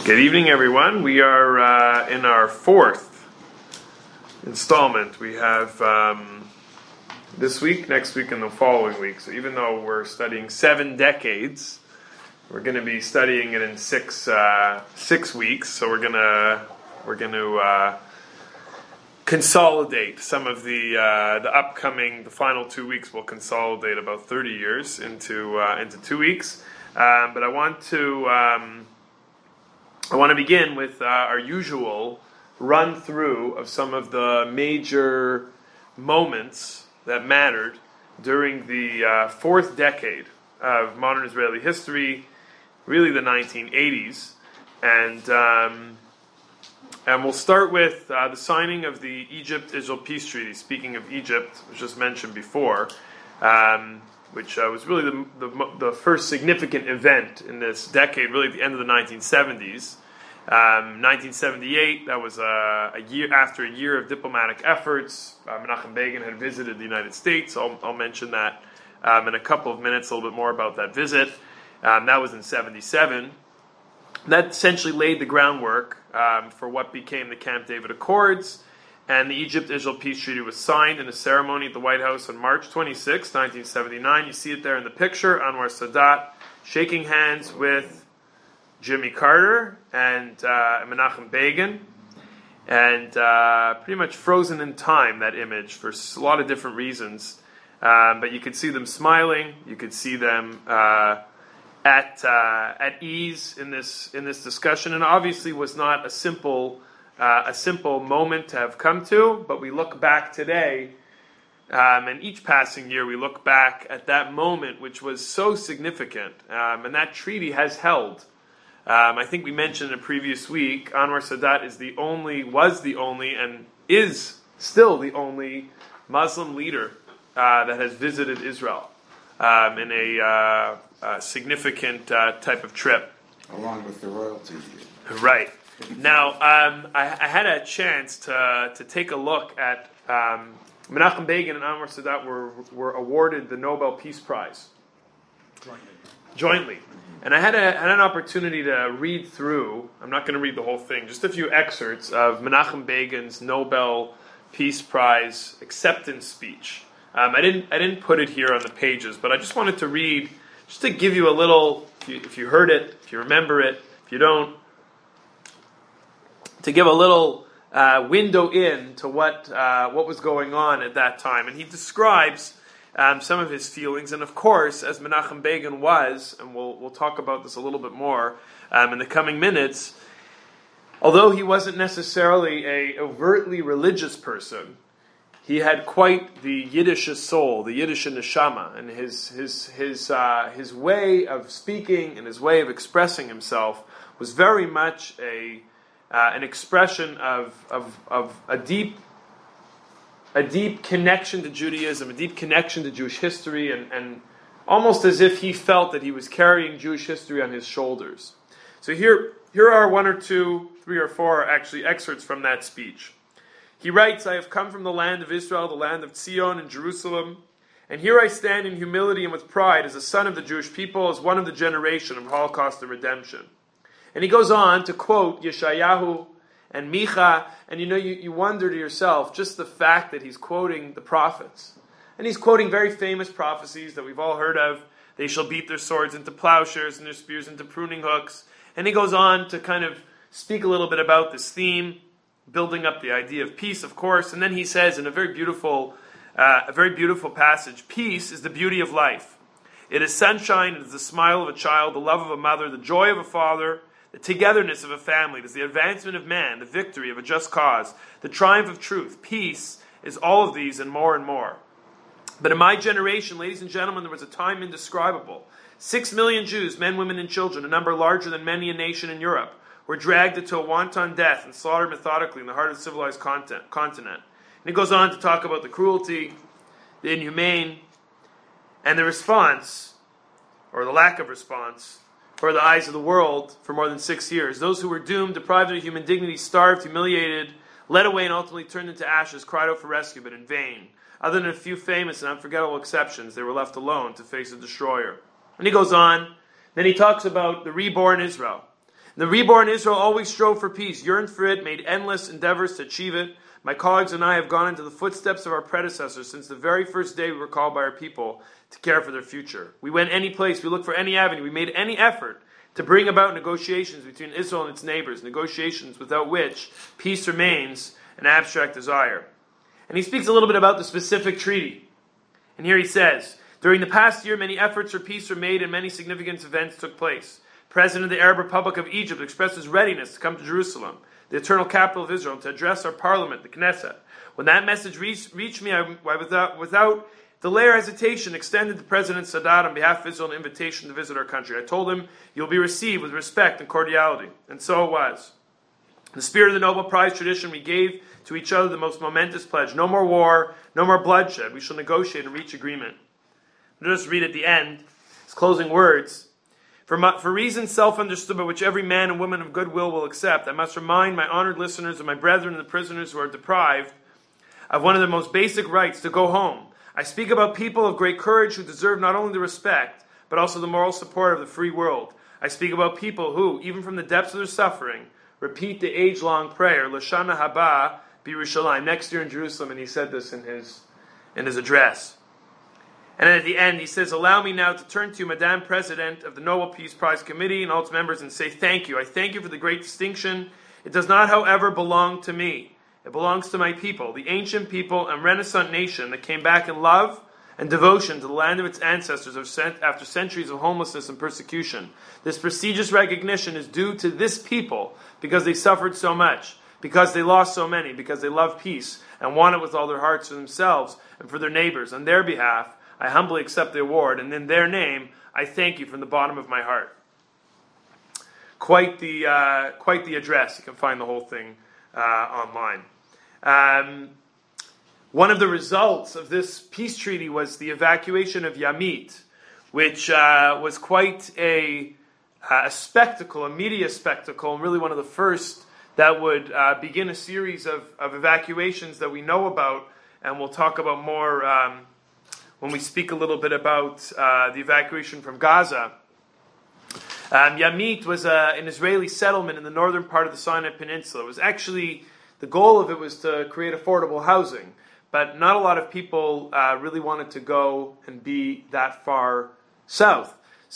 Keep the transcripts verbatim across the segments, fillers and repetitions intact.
Good evening, everyone. We are uh, in our fourth installment. We have um, this week, next week, and the following week. So even though we're studying seven decades, we're going to be studying it in six uh, six weeks. So we're gonna we're going to uh, consolidate some of the uh, the upcoming the final two weeks. We'll consolidate about thirty years into uh, into two weeks. Um, but I want to. Um, I want to begin with uh, our usual run-through of some of the major moments that mattered during the uh, fourth decade of modern Israeli history, really the nineteen eighties. And um, and we'll start with uh, the signing of the Egypt-Israel Peace Treaty. Speaking of Egypt, was just mentioned before, um, which uh, was really the, the the first significant event in this decade, really at the end of the nineteen seventies. Um, nineteen seventy-eight, that was uh, a year after a year of diplomatic efforts. Uh, Menachem Begin had visited the United States. I'll, I'll mention that um, in a couple of minutes, a little bit more about that visit. Um, that was in seventy-seven. That essentially laid the groundwork um, for what became the Camp David Accords, and the Egypt-Israel Peace Treaty was signed in a ceremony at the White House on March twenty-sixth, nineteen seventy-nine. You see it there in the picture, Anwar Sadat shaking hands with Jimmy Carter and uh, Menachem Begin, and uh, pretty much frozen in time, that image, for a lot of different reasons. Um, but you could see them smiling, you could see them uh, at uh, at ease in this in this discussion, and obviously was not a simple uh, a simple moment to have come to. But we look back today, um, and each passing year we look back at that moment, which was so significant, um, and that treaty has held. Um, I think we mentioned in a previous week, Anwar Sadat is the only, was the only, and is still the only Muslim leader uh, that has visited Israel um, in a, uh, a significant uh, type of trip. Along with the royalty. Right. Now, um, I, I had a chance to to take a look at um, Menachem Begin and Anwar Sadat were were awarded the Nobel Peace Prize. Jointly. Jointly. And I had, a, had an opportunity to read through, I'm not going to read the whole thing, just a few excerpts of Menachem Begin's Nobel Peace Prize acceptance speech. Um, I didn't I didn't put it here on the pages, but I just wanted to read, just to give you a little, if you, if you heard it, if you remember it, if you don't, to give a little uh, window in to what uh, what was going on at that time. And he describes Um, some of his feelings, and of course, as Menachem Begin was, and we'll we'll talk about this a little bit more um, in the coming minutes, although he wasn't necessarily a overtly religious person, he had quite the Yiddish soul, the Yiddish neshama, and his his his uh, his way of speaking and his way of expressing himself was very much a uh, an expression of of of a deep. a deep connection to Judaism, a deep connection to Jewish history, and, and almost as if he felt that he was carrying Jewish history on his shoulders. So here, here are one or two, three or four actually excerpts from that speech. He writes, "I have come from the land of Israel, the land of Zion and Jerusalem, and here I stand in humility and with pride as a son of the Jewish people, as one of the generation of Holocaust and redemption." And he goes on to quote Yeshayahu and Micha, and you know, you, you wonder to yourself, just the fact that he's quoting the prophets. And he's quoting very famous prophecies that we've all heard of. They shall beat their swords into plowshares and their spears into pruning hooks. And he goes on to kind of speak a little bit about this theme, building up the idea of peace, of course. And then he says in a very beautiful, uh, a very beautiful passage, "Peace is the beauty of life. It is sunshine, it is the smile of a child, the love of a mother, the joy of a father, the togetherness of a family. It is the advancement of man, the victory of a just cause, the triumph of truth. Peace is all of these and more and more. But in my generation, ladies and gentlemen, there was a time indescribable. Six million Jews, men, women, and children, a number larger than many a nation in Europe, were dragged into a wanton death and slaughtered methodically in the heart of the civilized content, continent." And he goes on to talk about the cruelty, the inhumane, and the response, or the lack of response, for the eyes of the world for more than six years. Those who were doomed, deprived of human dignity, starved, humiliated, led away, and ultimately turned into ashes, cried out for rescue, but in vain. Other than a few famous and unforgettable exceptions, they were left alone to face a destroyer. And he goes on, then he talks about the reborn Israel. The reborn Israel always strove for peace, yearned for it, made endless endeavors to achieve it. My colleagues and I have gone into the footsteps of our predecessors since the very first day we were called by our people to care for their future. We went any place, we looked for any avenue, we made any effort to bring about negotiations between Israel and its neighbors, negotiations without which peace remains an abstract desire. And he speaks a little bit about the specific treaty. And here he says, during the past year, many efforts for peace were made and many significant events took place. President of the Arab Republic of Egypt expressed his readiness to come to Jerusalem, the eternal capital of Israel, to address our parliament, the Knesset. When that message reached, reached me, I, I without, without delay or hesitation, extended to President Sadat on behalf of Israel an invitation to visit our country. I told him, you'll be received with respect and cordiality. And so it was. In the spirit of the Nobel Prize tradition, we gave to each other the most momentous pledge. No more war, no more bloodshed. We shall negotiate and reach agreement. I'll just read at the end his closing words. For, my, for reasons self-understood by which every man and woman of goodwill will accept, I must remind my honored listeners and my brethren and the prisoners who are deprived of one of their most basic rights to go home. I speak about people of great courage who deserve not only the respect, but also the moral support of the free world. I speak about people who, even from the depths of their suffering, repeat the age-long prayer, L'Shana Haba B'Yerushalayim, next year in Jerusalem, and he said this in his, in his address. And then at the end, he says, allow me now to turn to you, Madame President of the Nobel Peace Prize Committee and all its members and say thank you. I thank you for the great distinction. It does not, however, belong to me. It belongs to my people, the ancient people and Renaissance nation that came back in love and devotion to the land of its ancestors after centuries of homelessness and persecution. This prestigious recognition is due to this people because they suffered so much, because they lost so many, because they love peace and want it with all their hearts for themselves and for their neighbors. On their behalf, I humbly accept the award, and in their name, I thank you from the bottom of my heart. Quite the uh, quite the address. You can find the whole thing uh, online. Um, one of the results of this peace treaty was the evacuation of Yamit, which uh, was quite a, a spectacle, a media spectacle, and really one of the first that would uh, begin a series of, of evacuations that we know about, and we'll talk about more Um, when we speak a little bit about uh, the evacuation from Gaza. Um, Yamit was uh, an Israeli settlement in the northern part of the Sinai Peninsula. It was actually, the goal of it was to create affordable housing, but not a lot of people uh, really wanted to go and be that far south.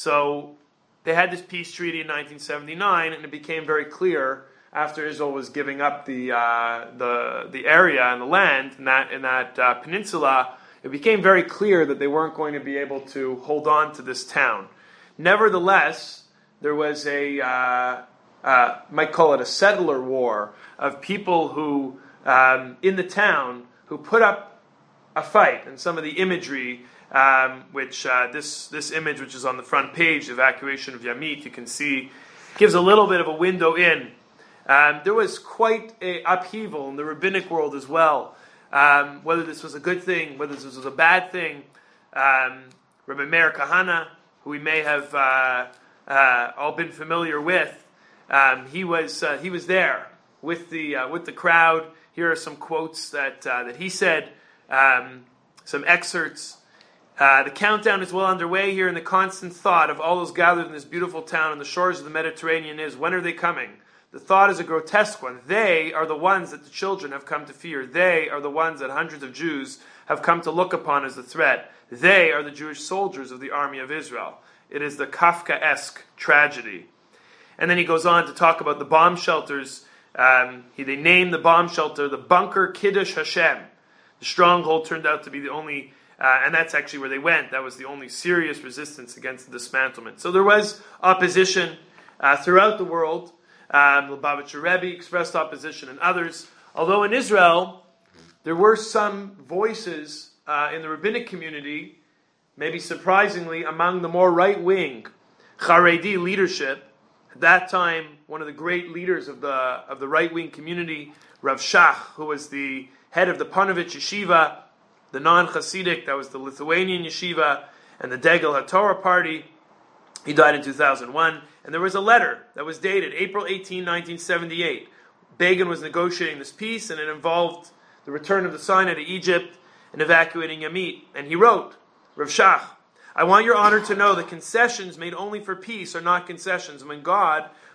So they had this peace treaty in nineteen seventy-nine, and it became very clear after Israel was giving up the uh, the the area and the land in that, in that uh, peninsula, it became very clear that they weren't going to be able to hold on to this town. Nevertheless, there was a, uh, uh, might call it a settler war of people who, um, in the town, who put up a fight. And some of the imagery, um, which uh, this this image, which is on the front page, the evacuation of Yamit, you can see, gives a little bit of a window in. Um, there was quite a upheaval in the rabbinic world as well. Um, whether this was a good thing, whether this was a bad thing. Um, Rabbi Meir Kahana, who we may have uh, uh, all been familiar with, um, he was uh, he was there with the uh, with the crowd. Here are some quotes that uh, that he said, um, some excerpts. Uh, the countdown is well underway here, and the constant thought of all those gathered in this beautiful town on the shores of the Mediterranean is, when are they coming? The thought is a grotesque one. They are the ones that the children have come to fear. They are the ones that hundreds of Jews have come to look upon as a threat. They are the Jewish soldiers of the army of Israel. It is the Kafkaesque tragedy. And then he goes on to talk about the bomb shelters. Um, he, they named the bomb shelter the Bunker Kiddush Hashem. The stronghold turned out to be the only, uh, and that's actually where they went. That was the only serious resistance against the dismantlement. So there was opposition uh, throughout the world. Um, Lubavitcher Rebbe expressed opposition, and others. Although in Israel, there were some voices uh, in the rabbinic community, maybe surprisingly, among the more right-wing Haredi leadership. At that time, one of the great leaders of the of the right-wing community, Rav Shach, who was the head of the Panovich Yeshiva, the non-Hasidic, that was the Lithuanian Yeshiva, and the Degel HaTorah party. He died in two thousand one. And there was a letter that was dated April eighteenth, nineteen seventy-eight. Begin was negotiating this peace, and it involved the return of the Sinai to Egypt and evacuating Yamit. And he wrote, Rav Shach, I want your honor to know that concessions made only for peace are not concessions. When God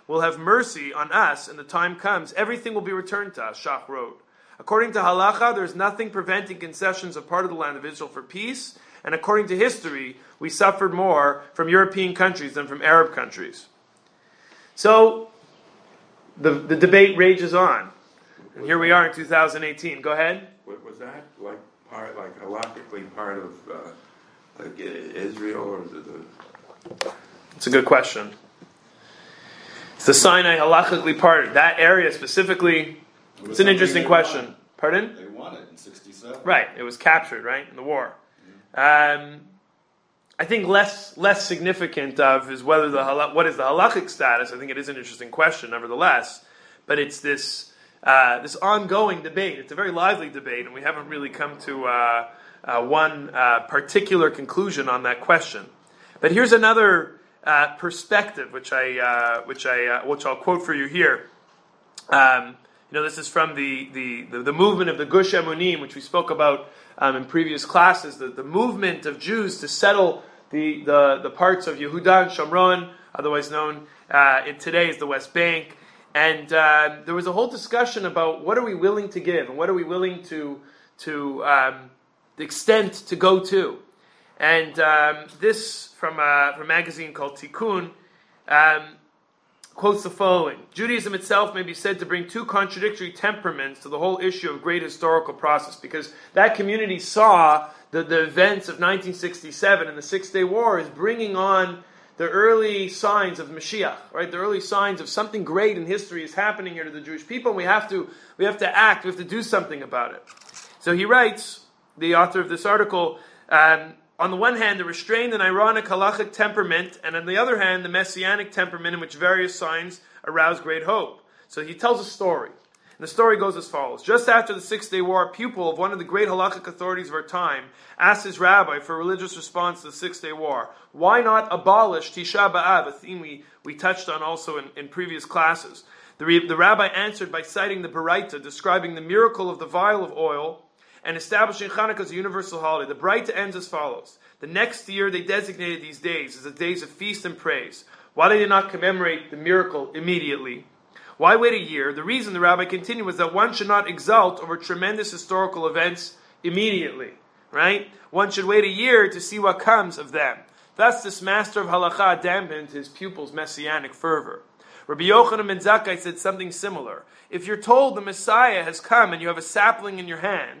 will have mercy on us, and the time comes, everything will be returned to us, Shach wrote. According to halacha, there is nothing preventing concessions of part of the land of Israel for peace, and according to history, we suffered more from European countries than from Arab countries. So, the, the debate rages on. And here we are in two thousand eighteen. Go ahead. Was that like part, like halachically part of uh, like Israel, or the, the? It's a good question. It's the Sinai halachically part. That area specifically. It it's an interesting question. Won. Pardon? They won it in sixty-seven. Right. It was captured, right, in the war. Mm-hmm. Um, I think less less significant of is whether the halach, what is the halachic status. I think it is an interesting question, nevertheless. But it's this uh, this ongoing debate. It's a very lively debate, and we haven't really come to uh, uh, one uh, particular conclusion on that question. But here's another uh, perspective, which I uh, which I uh, which I'll quote for you here. Um, you know, this is from the the, the, the movement of the Gush Emunim, which we spoke about um, in previous classes. The, the movement of Jews to settle the the, the parts of Yehuda and Shomron, otherwise known uh, in today as the West Bank. And uh, there was a whole discussion about what are we willing to give and what are we willing to to um, the extent to go to. And um, this from a, from a magazine called Tikkun um, quotes the following: Judaism itself may be said to bring two contradictory temperaments to the whole issue of great historical process, because that community saw the, the events of nineteen sixty-seven and the Six-Day War as bringing on the early signs of Mashiach, right? The early signs of something great in history is happening here to the Jewish people, and we have to we have to act, we have to do something about it. So he writes, the author of this article, um, on the one hand, the restrained and ironic halachic temperament, and on the other hand, the messianic temperament in which various signs arouse great hope. So he tells a story. And the story goes as follows. Just after the Six-Day War, a pupil of one of the great halachic authorities of our time asked his rabbi for a religious response to the Six-Day War. Why not abolish Tisha B'Av, a theme we, we touched on also in, in previous classes. The, re, the rabbi answered by citing the Baraita, describing the miracle of the vial of oil, and establishing Hanukkah as a universal holiday. The Baraita ends as follows. The next year they designated these days as the days of feast and praise. Why did they not commemorate the miracle immediately? Why wait a year? The reason, the rabbi continued, was that one should not exult over tremendous historical events immediately. Right? One should wait a year to see what comes of them. Thus, this master of halakha dampened his pupil's messianic fervor. Rabbi Yochanan ben Zakkai said something similar. If you're told the Messiah has come and you have a sapling in your hand,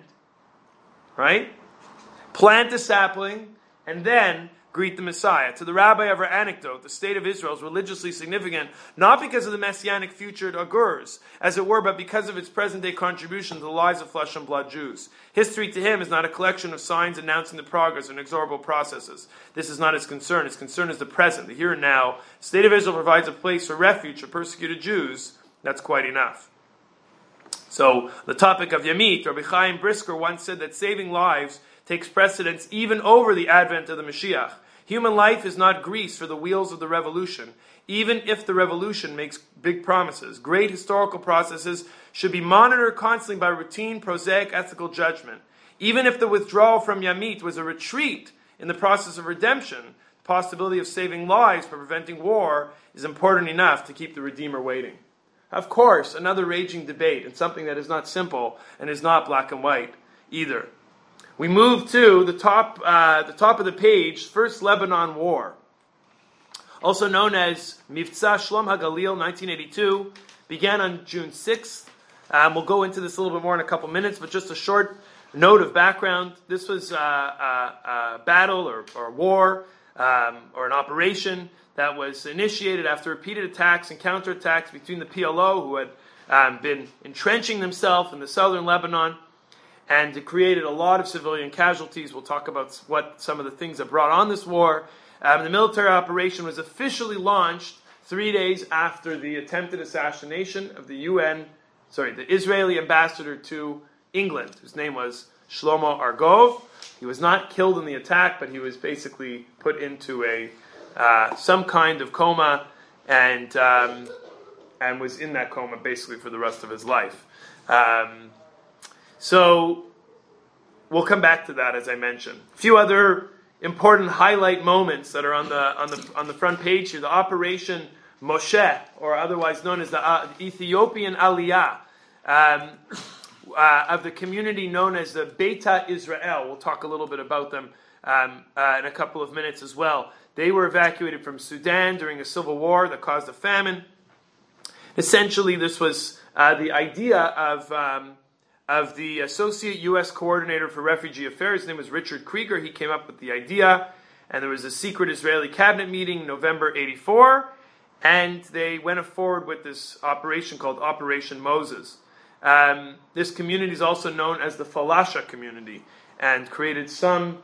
right? Plant a sapling and then greet the Messiah. To the rabbi of our anecdote, the state of Israel is religiously significant, not because of the messianic future it augurs, as it were, but because of its present-day contribution to the lives of flesh and blood Jews. History to him is not a collection of signs announcing the progress of inexorable processes. This is not his concern. His concern is the present, the here and now. The state of Israel provides a place for refuge for persecuted Jews. That's quite enough. So, the topic of Yamit, Rabbi Chaim Brisker once said that saving lives takes precedence even over the advent of the Mashiach. Human life is not grease for the wheels of the revolution, even if the revolution makes big promises. Great historical processes should be monitored constantly by routine, prosaic, ethical judgment. Even if the withdrawal from Yamit was a retreat in the process of redemption, the possibility of saving lives by preventing war is important enough to keep the Redeemer waiting. Of course, another raging debate, and something that is not simple and is not black and white either. We move to the top, uh, the top of the page, First Lebanon War. Also known as Mivtza Shlom HaGalil nineteen eighty-two, began on June sixth. Um, we'll go into this a little bit more in a couple minutes, but just a short note of background. This was uh, a, a battle or, or a war um, or an operation that was initiated after repeated attacks and counterattacks between the P L O, who had um, been entrenching themselves in the southern Lebanon, and it created a lot of civilian casualties. We'll talk about what some of the things that brought on this war. Um, the military operation was officially launched three days after the attempted assassination of the U N, sorry, the Israeli ambassador to England, whose name was Shlomo Argov. He was not killed in the attack, but he was basically put into a uh, some kind of coma, and um, and was in that coma basically for the rest of his life. Um, So, we'll come back to that, as I mentioned. A few other important highlight moments that are on the on the on the front page here. The operation Moshe, or otherwise known as the uh, Ethiopian Aliyah, um, uh, of the community known as the Beta Israel. We'll talk a little bit about them um, uh, in a couple of minutes as well. They were evacuated from Sudan during a civil war that caused a famine. Essentially, this was uh, the idea of um, of the Associate U S Coordinator for Refugee Affairs. His name was Richard Krieger. He came up with the idea, and there was a secret Israeli cabinet meeting, November eighty-four, and they went forward with this operation called Operation Moses. Um, this community is also known as the Falasha community, and created some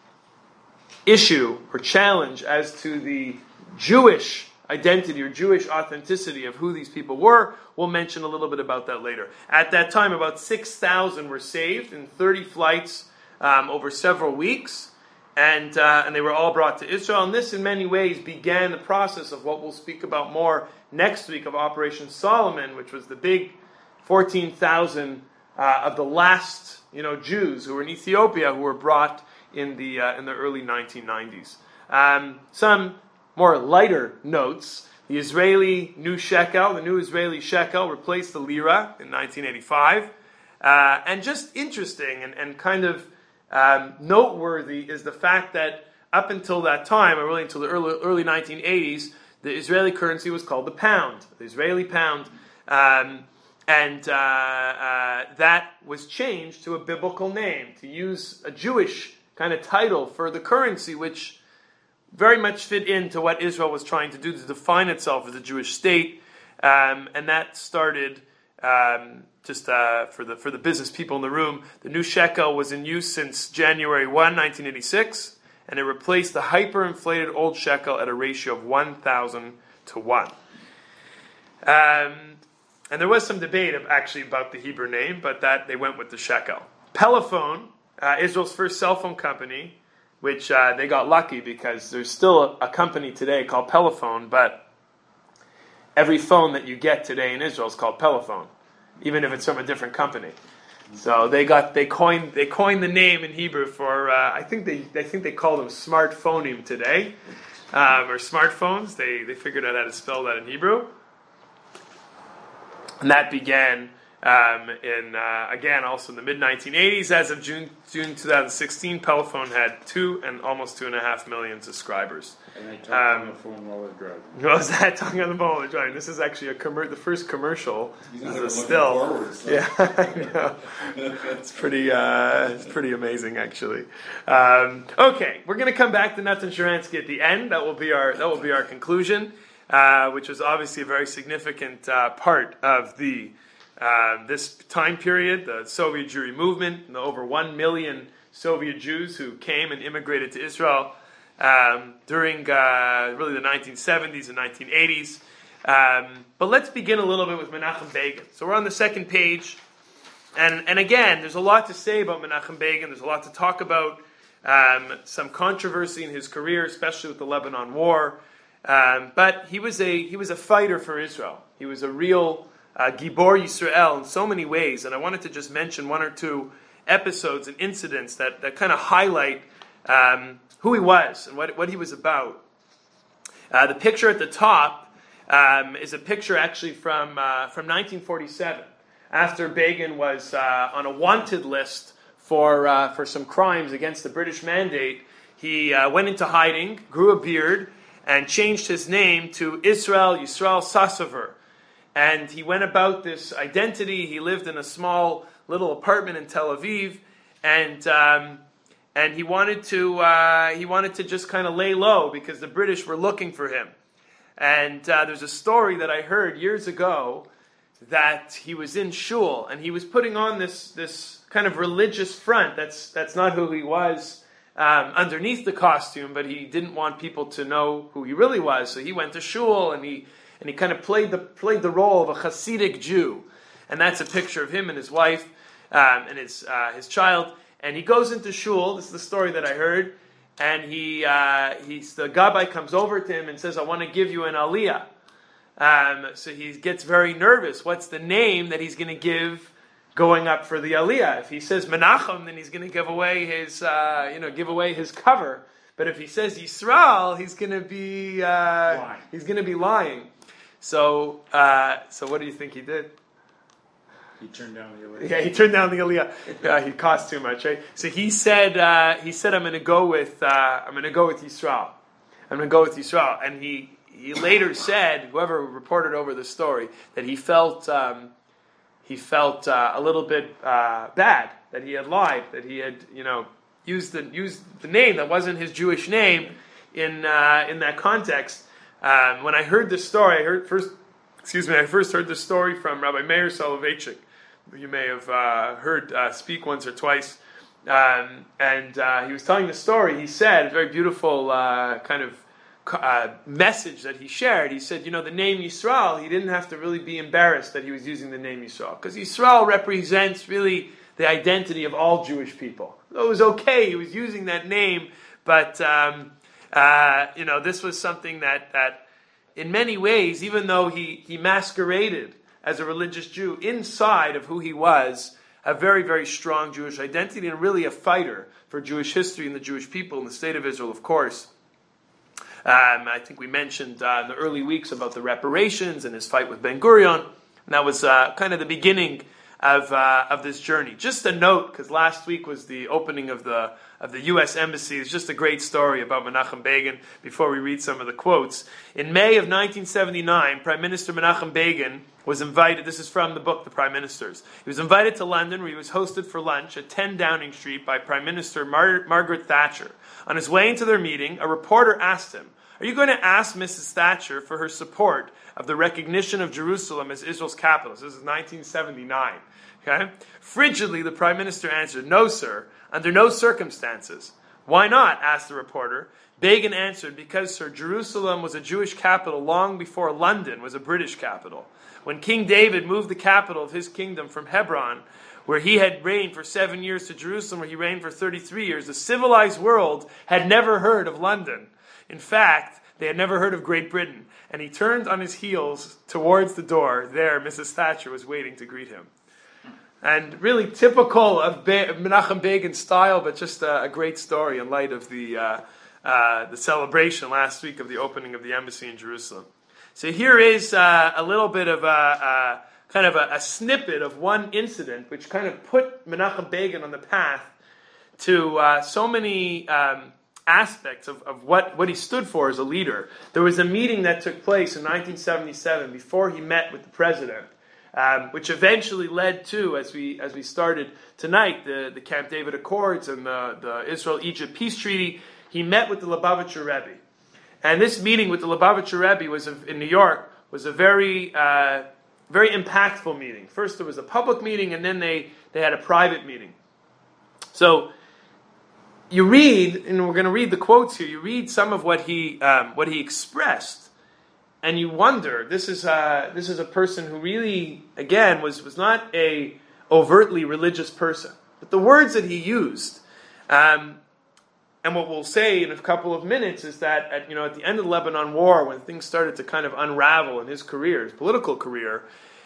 issue or challenge as to the Jewish identity or Jewish authenticity of who these people were. We'll mention a little bit about that later. At that time, about six thousand were saved in thirty flights um, over several weeks, and uh, and they were all brought to Israel. And this, in many ways, began the process of what we'll speak about more next week of Operation Solomon, which was the big fourteen thousand uh, of the last, you know, Jews who were in Ethiopia who were brought in the uh, in the early nineteen nineties. Um, some more lighter notes. The Israeli new shekel, the new Israeli shekel, replaced the lira in nineteen eighty-five. Uh, and just interesting and, and kind of um, noteworthy is the fact that up until that time, or really until the early, early nineteen eighties, the Israeli currency was called the pound, the Israeli pound. Um, and uh, uh, that was changed to a biblical name, to use a Jewish kind of title for the currency, which very much fit into what Israel was trying to do to define itself as a Jewish state, um, and that started um, just uh, for the for the business people in the room. The new shekel was in use since January first, nineteen eighty-six, and it replaced the hyperinflated old shekel at a ratio of one thousand to one. Um, and there was some debate of actually about the Hebrew name, but that they went with the shekel. Pelephone, uh, Israel's first cell phone company, which uh, they got lucky because there's still a, a company today called Pelephone, but every phone that you get today in Israel is called Pelephone, even if it's from a different company. So they got they coined they coined the name in Hebrew for uh, I think they I think they call them smartphonim today, um, or smartphones. They they figured out how to spell that in Hebrew, and that began. Um, in uh, again, also in the mid nineteen eighties, as of June June twenty sixteen, Pelephone had two and almost two and a half million subscribers. And they talk um, on the phone while they're driving. What was that? Talking on the phone while they're driving. This is actually a commer- the first commercial. You This guys are is a looking still. forward, so. Yeah, I know. It's pretty. Uh, it's pretty amazing, actually. Um, okay, we're going to come back to Natan Sharansky at the end. That will be our. That will be our conclusion, uh, which was obviously a very significant uh, part of the. Uh, this time period, the Soviet Jewry movement, and the over one million Soviet Jews who came and immigrated to Israel um, during uh, really the nineteen seventies and nineteen eighties. Um, but let's begin a little bit with Menachem Begin. So we're on the second page, and, and again, there's a lot to say about Menachem Begin. There's a lot to talk about. Um, some controversy in his career, especially with the Lebanon War. Um, but he was a he was a fighter for Israel. He was a real Uh, Gibor Yisrael in so many ways, and I wanted to just mention one or two episodes and incidents that, that kind of highlight um, who he was and what, what he was about. Uh, the picture at the top um, is a picture actually from uh, from nineteen forty-seven, after Begin was uh, on a wanted list for uh, for some crimes against the British Mandate. He uh, went into hiding, grew a beard, and changed his name to Israel Yisrael Sassover. And he went about this identity. He lived in a small little apartment in Tel Aviv, and um, and he wanted to uh, he wanted to just kind of lay low because the British were looking for him. And uh, there's a story that I heard years ago that he was in shul and he was putting on this this kind of religious front. That's that's not who he was um, underneath the costume, but he didn't want people to know who he really was. So he went to shul and he. And he kind of played the played the role of a Hasidic Jew, and that's a picture of him and his wife um, and his uh, his child. And he goes into shul. This is the story that I heard. And he uh, he's the gabbai comes over to him and says, "I want to give you an aliyah." Um, so he gets very nervous. What's the name that he's going to give going up for the aliyah? If he says Menachem, then he's going to give away his uh, you know give away his cover. But if he says Yisrael, he's going to be uh, he's going to be lying. So, uh, so what do you think he did? He turned down the Aliyah. Yeah, he turned down the Aliyah. Uh, he cost too much, right? So he said, uh, he said, I'm going to go with, uh, I'm going to go with Yisrael. I'm going to go with Yisrael. And he, he later said, whoever reported over the story, that he felt, um, he felt uh, a little bit uh, bad that he had lied, that he had, you know, used the used the name that wasn't his Jewish name in uh, in that context. Um, when I heard this story, I heard first, excuse me, I first heard this story from Rabbi Meir Soloveitchik, who you may have uh, heard uh, speak once or twice. Um, and uh, he was telling the story. He said, a very beautiful uh, kind of uh, message that he shared. He said, you know, the name Yisrael, he didn't have to really be embarrassed that he was using the name Yisrael, because Yisrael represents really the identity of all Jewish people. So it was okay, he was using that name, but um, uh, you know, this was something that, that in many ways, even though he, he masqueraded as a religious Jew, inside of who he was, a very, very strong Jewish identity, and really a fighter for Jewish history and the Jewish people in the state of Israel, of course. Um, I think we mentioned uh, in the early weeks about the reparations and his fight with Ben Gurion, and that was uh, kind of the beginning of uh, of this journey. Just a note, because last week was the opening of the of the U S Embassy. It's just a great story about Menachem Begin before we read some of the quotes. In May of nineteen seventy-nine, Prime Minister Menachem Begin was invited, this is from the book, The Prime Ministers. He was invited to London, where he was hosted for lunch at ten Downing Street by Prime Minister Mar- Margaret Thatcher. On his way into their meeting, a reporter asked him, "Are you going to ask Missus Thatcher for her support of the recognition of Jerusalem as Israel's capital?" This is nineteen seventy-nine. Okay? Frigidly, the Prime Minister answered, "No, sir, under no circumstances." "Why not?" asked the reporter. Begin answered, "Because, sir, Jerusalem was a Jewish capital long before London was a British capital. When King David moved the capital of his kingdom from Hebron, where he had reigned for seven years, to Jerusalem, where he reigned for thirty-three years, the civilized world had never heard of London. In fact, they had never heard of Great Britain." And he turned on his heels towards the door. There, Missus Thatcher was waiting to greet him. And really typical of, Be- of Menachem Begin's style, but just a, a great story in light of the uh, uh, the celebration last week of the opening of the embassy in Jerusalem. So here is uh, a little bit of a, a kind of a, a snippet of one incident which kind of put Menachem Begin on the path to uh, so many um, aspects of, of what, what he stood for as a leader. There was a meeting that took place in nineteen seventy-seven before he met with the president, um, which eventually led to, as we as we started tonight, the, the Camp David Accords and the, the Israel-Egypt Peace Treaty. He met with the Lubavitcher Rebbe. And this meeting with the Lubavitcher Rebbe was a, in New York was a very uh, very impactful meeting. First there was a public meeting, and then they, they had a private meeting. So you read, and we're going to read the quotes here, you read some of what he um, what he expressed, and you wonder, this is uh, this is a person who really, again, was, was not a overtly religious person. But the words that he used, um, and what we'll say in a couple of minutes is that at, you know, at the end of the Lebanon War, when things started to kind of unravel in his career, his political career,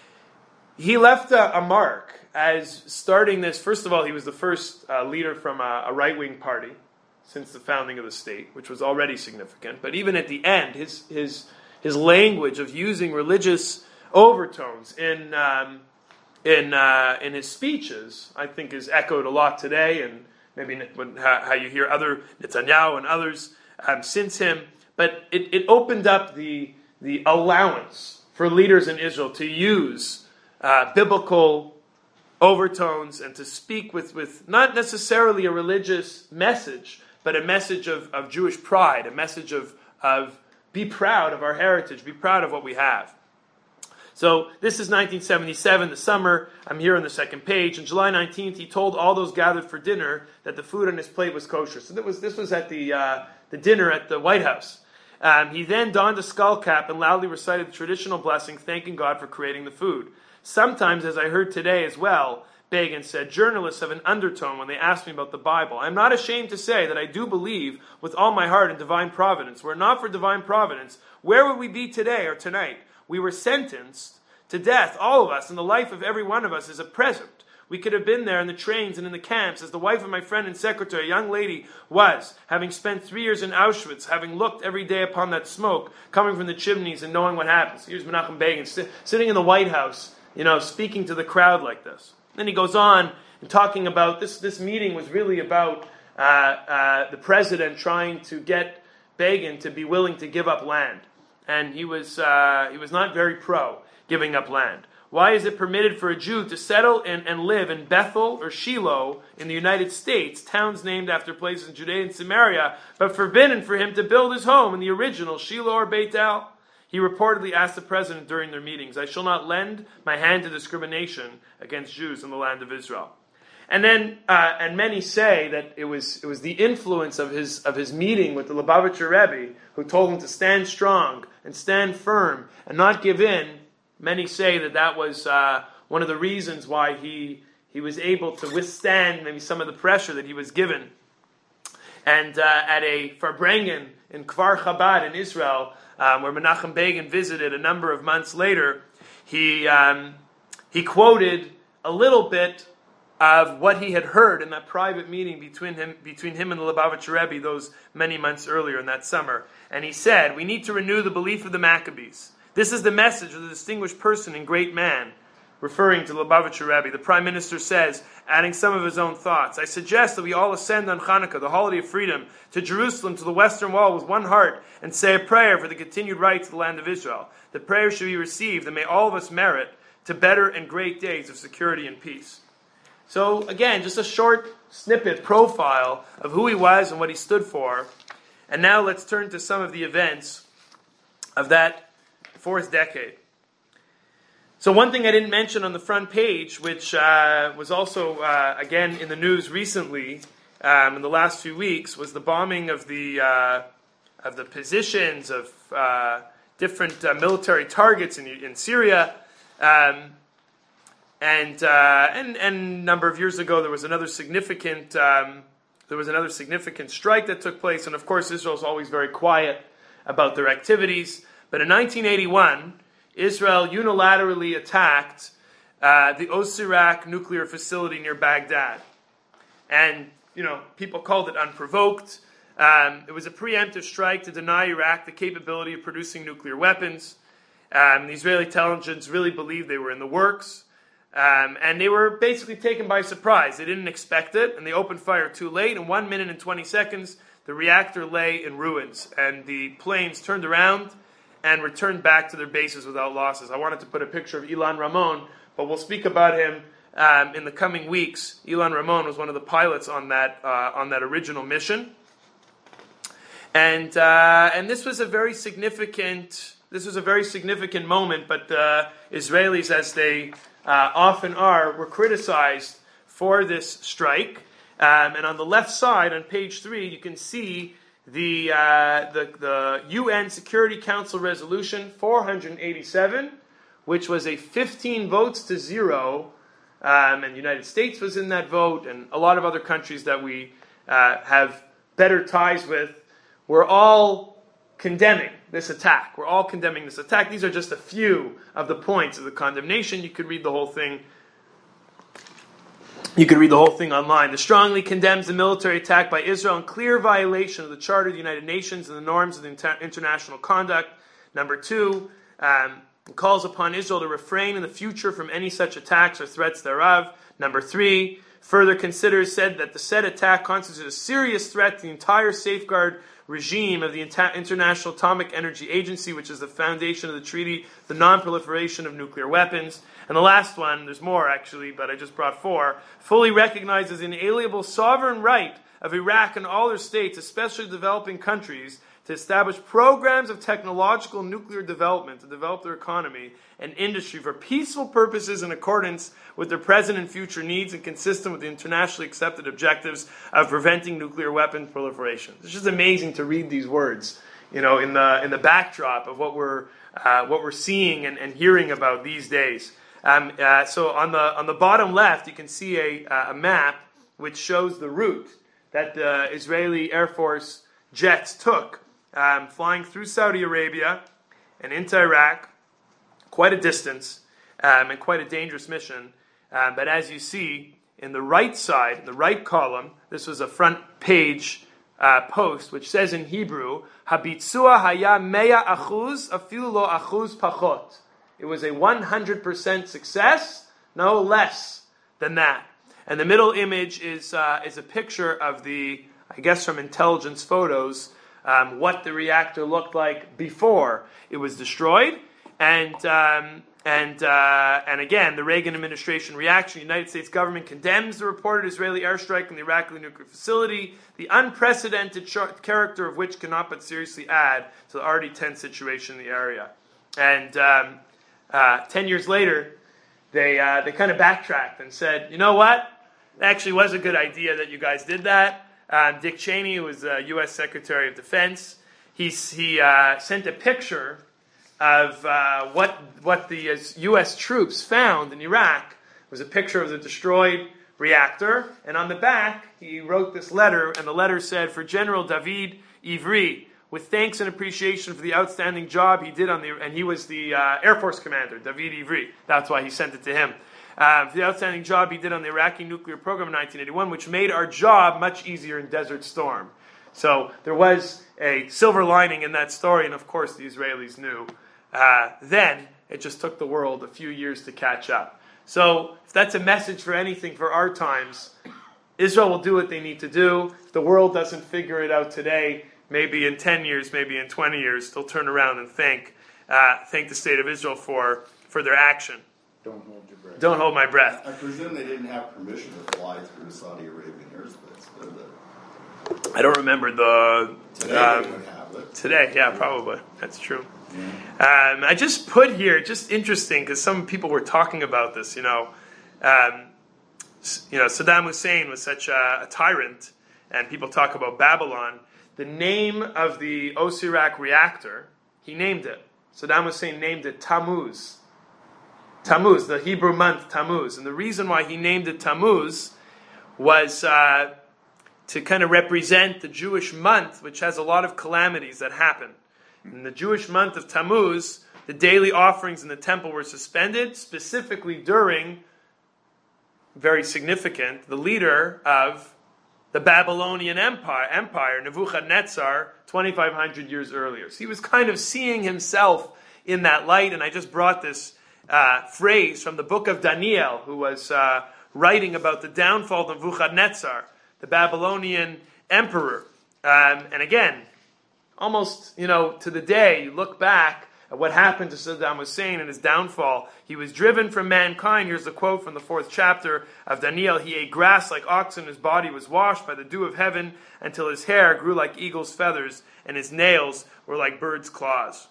he left a, a mark as starting this. First of all, he was the first uh, leader from a, a right-wing party since the founding of the state, which was already significant. But even at the end, his his his language of using religious overtones in um, in uh, in his speeches, I think, is echoed a lot today, and maybe when, how you hear other Netanyahu and others um, since him. But it, it opened up the the allowance for leaders in Israel to use uh, biblical overtones and to speak with, with not necessarily a religious message, but a message of, of Jewish pride, a message of, of be proud of our heritage, be proud of what we have. So this is nineteen seventy-seven, the summer. I'm here on the second page. On July nineteenth, he told all those gathered for dinner that the food on his plate was kosher. So that was this was at the uh, the dinner at the White House. Um, he then donned a skull cap and loudly recited the traditional blessing, thanking God for creating the food. Sometimes, as I heard today as well, Begin said, journalists have an undertone when they ask me about the Bible. I'm not ashamed to say that I do believe with all my heart in divine providence. Were it not for divine providence, where would we be today or tonight? We were sentenced to death, all of us, and the life of every one of us is a present. we could have been there in the trains and in the camps, as the wife of my friend and secretary, a young lady, was, having spent three years in Auschwitz, having looked every day upon that smoke coming from the chimneys and knowing what happens. Here's Menachem Begin si- sitting in the White House, you know, speaking to the crowd like this. Then he goes on and talking about this. This meeting was really about uh, uh, the president trying to get Begin to be willing to give up land, and he was uh, he was not very pro giving up land. Why is it permitted for a Jew to settle in, and live in Bethel or Shiloh in the United States, towns named after places in Judea and Samaria, but forbidden for him to build his home in the original Shiloh or Beit El? He reportedly asked the president during their meetings, I shall not lend my hand to discrimination against Jews in the land of Israel. And then, uh, and many say that it was it was the influence of his of his meeting with the Lubavitcher Rebbe who told him to stand strong and stand firm and not give in. Many say that that was uh, one of the reasons why he he was able to withstand maybe some of the pressure that he was given. And uh, at a Farbrengen in Kfar Chabad in Israel, um, where Menachem Begin visited a number of months later, he um, he quoted a little bit of what he had heard in that private meeting between him between him and the Lubavitcher Rebbe those many months earlier in that summer. And he said, we need to renew the belief of the Maccabees. This is the message of the distinguished person and great man, referring to the Lubavitcher Rebbe. The Prime Minister says, adding some of his own thoughts, I suggest that we all ascend on Hanukkah, the holiday of freedom, to Jerusalem, to the Western Wall with one heart, and say a prayer for the continued rights of the land of Israel. The prayer should be received, and may all of us merit to better and great days of security and peace. So again, just a short snippet profile of who he was and what he stood for. And now let's turn to some of the events of that fourth decade. So one thing I didn't mention on the front page, which uh, was also, uh, again, in the news recently, um, in the last few weeks, was the bombing of the uh, of the positions of uh, different uh, military targets in, in Syria. Um, And, uh, and and a number of years ago, there was another significant um, there was another significant strike that took place. And of course, Israel is always very quiet about their activities. But in nineteen eighty-one, Israel unilaterally attacked uh, the Osirak nuclear facility near Baghdad, and you know people called it unprovoked. Um, it was a preemptive strike to deny Iraq the capability of producing nuclear weapons. Um, the Israeli intelligence really believed they were in the works. Um, and they were basically taken by surprise. They didn't expect it, and they opened fire too late. In one minute and twenty seconds, the reactor lay in ruins, and the planes turned around and returned back to their bases without losses. I wanted to put a picture of Ilan Ramon, but we'll speak about him um, in the coming weeks. Ilan Ramon was one of the pilots on that uh, on that original mission, and uh, and this was a very significant this was a very significant moment. But the Israelis, as they Uh, often are, were criticized for this strike. Um, and on the left side, on page three, you can see the, uh, the the U N Security Council resolution four hundred eighty-seven, which was a fifteen votes to zero, um, and the United States was in that vote, and a lot of other countries that we uh, have better ties with, were all condemning this attack. We're all condemning this attack. These are just a few of the points of the condemnation. You could read the whole thing. You could read the whole thing online. The strongly condemns the military attack by Israel in clear violation of the Charter of the United Nations and the norms of the inter- international conduct. Number two, um, calls upon Israel to refrain in the future from any such attacks or threats thereof. Number three, further considers said that the said attack constitutes a serious threat to the entire safeguard regime of the International Atomic Energy Agency, which is the foundation of the treaty, the non-proliferation of nuclear weapons. And the last one, there's more actually, but I just brought four, fully recognizes the inalienable sovereign right of Iraq and all their states, especially developing countries, to establish programs of technological nuclear development to develop their economy and industry for peaceful purposes in accordance with their present and future needs and consistent with the internationally accepted objectives of preventing nuclear weapon proliferation. It's just amazing to read these words, you know, in the in the backdrop of what we're uh, what we're seeing and, and hearing about these days. Um, uh, so on the on the bottom left, you can see a a map which shows the route that the Israeli Air Force jets took. Um, flying through Saudi Arabia and into Iraq, quite a distance um, and quite a dangerous mission. Uh, but as you see, in the right side, in the right column, this was a front page uh, post, which says in Hebrew, Habitzua haya mea achuz, afilu lo achuz pachot. It was a one hundred percent success, no less than that. And the middle image is uh, is a picture of the, I guess from intelligence photos, um, what the reactor looked like before it was destroyed. And um, and uh, and again, the Reagan administration reaction, the United States government condemns the reported Israeli airstrike on the Iraqi nuclear facility, the unprecedented char- character of which cannot but seriously add to the already tense situation in the area. And um, uh, ten years later, they uh, they kind of backtracked and said, you know what? It actually was a good idea that you guys did that. Um, Dick Cheney, who was uh, U S Secretary of Defense, he, he uh, sent a picture of uh, what what the uh, U S troops found in Iraq. It was a picture of the destroyed reactor, and on the back he wrote this letter, and the letter said, "For General David Ivri, with thanks and appreciation for the outstanding job he did on the," and he was the uh, Air Force commander, David Ivri. That's why he sent it to him. Uh, for the outstanding job he did on the Iraqi nuclear program in nineteen eighty-one, which made our job much easier in Desert Storm. So there was a silver lining in that story, and of course the Israelis knew. Uh, then it just took the world a few years to catch up. So if that's a message for anything for our times, Israel will do what they need to do. If the world doesn't figure it out today, maybe in ten years, maybe in twenty years, they'll turn around and thank uh, thank the state of Israel for, for their action. Don't hold your breath. Don't hold my breath. I presume they didn't have permission to fly through Saudi Arabian airspace, did they? I don't remember the... Today um, they would have it. Today, yeah, probably. That's true. Yeah. Um, I just put here, just interesting, because some people were talking about this, you know. Um, you know, Saddam Hussein was such a, a tyrant, and people talk about Babylon. The name of the Osirak reactor, he named it. Saddam Hussein named it Tammuz. Tammuz, the Hebrew month Tammuz. And the reason why he named it Tammuz was uh, to kind of represent the Jewish month, which has a lot of calamities that happen. In the Jewish month of Tammuz, the daily offerings in the temple were suspended, specifically during, very significant, the leader of the Babylonian Empire, Empire Nebuchadnezzar, twenty-five hundred years earlier. So he was kind of seeing himself in that light, and I just brought this uh, phrase from the book of Daniel, who was uh, writing about the downfall of Nebuchadnezzar, the Babylonian emperor. Um, and again, almost, you know, to the day, you look back at what happened to Saddam Hussein and his downfall. He was driven from mankind. Here's the quote from the fourth chapter of Daniel. He ate grass like oxen. His body was washed by the dew of heaven until his hair grew like eagle's feathers and his nails were like bird's claws.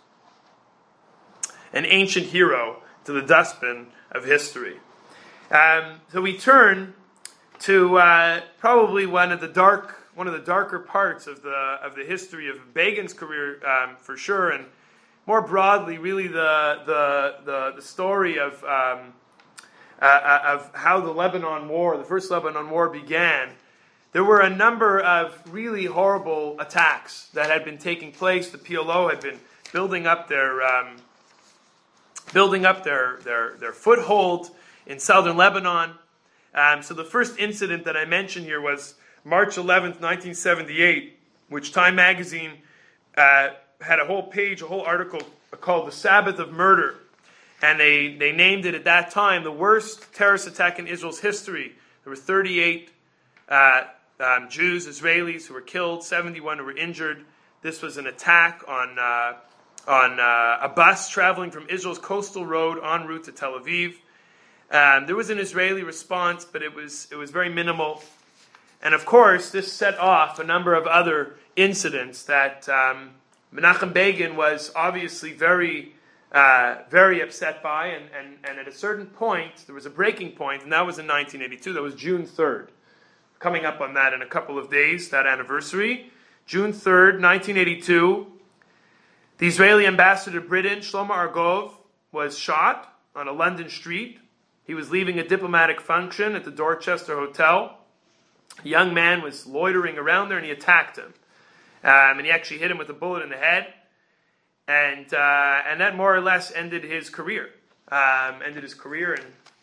An ancient hero to the dustbin of history. Um, so we turn to uh, probably one of the dark one of the darker parts of the of the history of Begin's career, um, for sure, and more broadly, really the the the, the story of um, uh, of how the Lebanon War, the first Lebanon War, began. There were a number of really horrible attacks that had been taking place. The P L O had been building up their um, building up their, their their foothold in southern Lebanon. Um, so the first incident that I mentioned here was March eleventh, nineteen seventy-eight, which Time magazine uh, had a whole page, a whole article called "The Sabbath of Murder," and they they named it at that time the worst terrorist attack in Israel's history. There were thirty-eight uh, um, Jews, Israelis, who were killed, seventy-one who were injured. This was an attack on uh, on uh, a bus traveling from Israel's coastal road en route to Tel Aviv. Um, there was an Israeli response, but it was it was very minimal. And of course, this set off a number of other incidents that um, Menachem Begin was obviously very, uh, very upset by. And, and, and at a certain point, there was a breaking point, and that was in nineteen eighty-two. That was June third. Coming up on that in a couple of days, that anniversary. June third, nineteen eighty-two, the Israeli ambassador to Britain, Shlomo Argov, was shot on a London street. He was leaving a diplomatic function at the Dorchester Hotel. A young man was loitering around there, and he attacked him. Um, and he actually hit him with a bullet in the head. And uh, and that more or less ended his career. Um, ended his career, and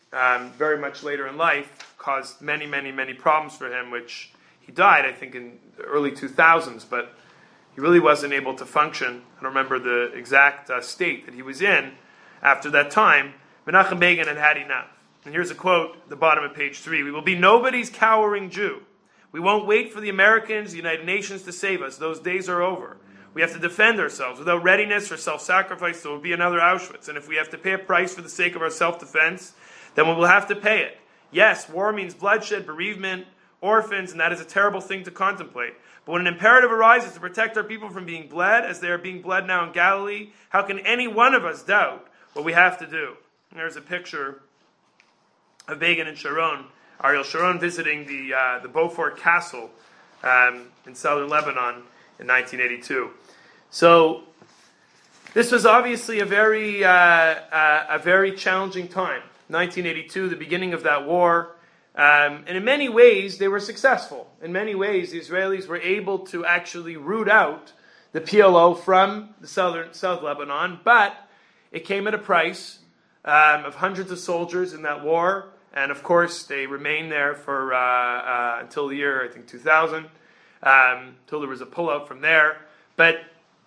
um, very much later in life, caused many, many, many problems for him, which he died, I think, in the early two thousands, but he really wasn't able to function. I don't remember the exact uh, state that he was in after that time. Menachem Begin had had enough. And here's a quote at the bottom of page three. "We will be nobody's cowering Jew. We won't wait for the Americans, the United Nations to save us. Those days are over. We have to defend ourselves. Without readiness for self-sacrifice, there will be another Auschwitz. And if we have to pay a price for the sake of our self-defense, then we will have to pay it. Yes, war means bloodshed, bereavement, orphans, and that is a terrible thing to contemplate. But when an imperative arises to protect our people from being bled, as they are being bled now in Galilee, how can any one of us doubt what we have to do?" And there's a picture of Begin and Sharon, Ariel Sharon visiting the uh, the Beaufort Castle um, in southern Lebanon in nineteen eighty-two. So this was obviously a very uh, uh, a very challenging time. nineteen eighty-two, the beginning of that war, um, and in many ways they were successful. In many ways, the Israelis were able to actually root out the P L O from the southern South Lebanon, but it came at a price um, of hundreds of soldiers in that war. And of course, they remained there for uh, uh, until the year, I think, two thousand, um, until there was a pullout from there. But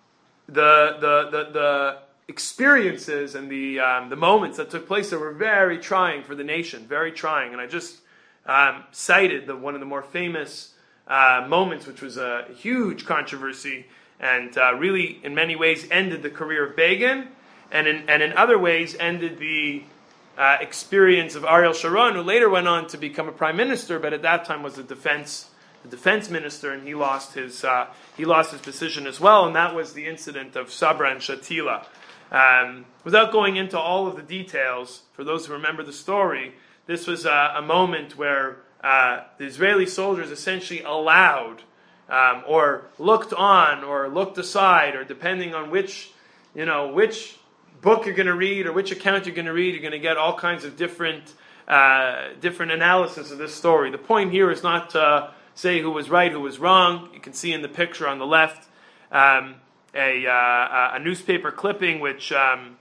the the the, the experiences and the um, the moments that took place there were very trying for the nation, very trying. And I just um, cited the one of the more famous uh, moments, which was a huge controversy and uh, really, in many ways, ended the career of Begin, and in and in other ways ended the Uh, experience of Ariel Sharon, who later went on to become a prime minister, but at that time was the defense, the defense minister, and he lost his uh, he lost his position as well. And that was the incident of Sabra and Shatila. Um, without going into all of the details, for those who remember the story, this was a, a moment where uh, the Israeli soldiers essentially allowed, um, or looked on, or looked aside, or depending on which, you know, which book you're going to read or which account you're going to read, you're going to get all kinds of different uh, different analysis of this story. The point here is not to say who was right, who was wrong. You can see in the picture on the left um, a, uh, a newspaper clipping which um,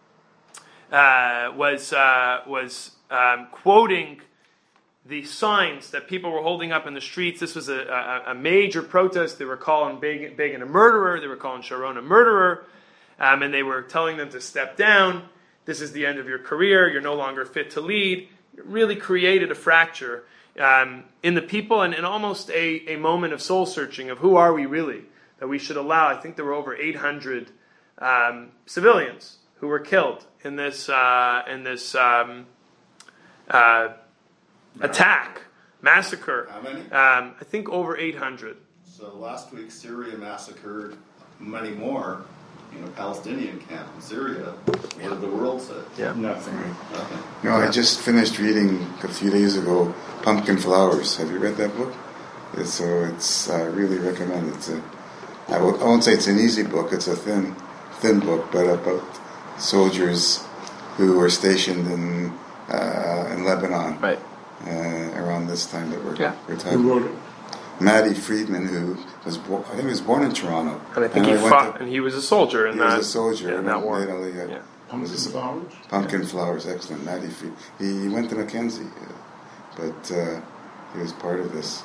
uh, was uh, was um, quoting the signs that people were holding up in the streets. This was a, a, a major protest. They were calling Begin, Begin a murderer. They were calling Sharon a murderer. Um, and they were telling them to step down. This is the end of your career. You're no longer fit to lead. It really created a fracture um, in the people and, and almost a, a moment of soul searching of who are we really, that we should allow. I think there were over eight hundred um, civilians who were killed in this uh, in this um, uh, attack, massacre. How many? Um, I think over eight hundred. So last week, Syria massacred many more. You know, Palestinian camp in Syria. What did the world say? Yeah, Nothing. Nothing. No, I just finished reading a few days ago Pumpkin Flowers. Have you read that book? It's, so it's I really recommend it. It's a, I, w- I won't say it's an easy book. It's a thin, thin book, but about soldiers who were stationed in uh, in Lebanon right uh, around this time that we're Yeah. we're talking. Who wrote it? Maddie Friedman, who was born, I think he was born in Toronto, And I think and he went fought, to- and he was a soldier in he that. was a soldier yeah, in that war. Italy, uh, Yeah. Pumpkin was a- Flowers? Pumpkin Flowers, excellent. Maddie Fried. He went to Mackenzie, uh, but uh, he was part of this.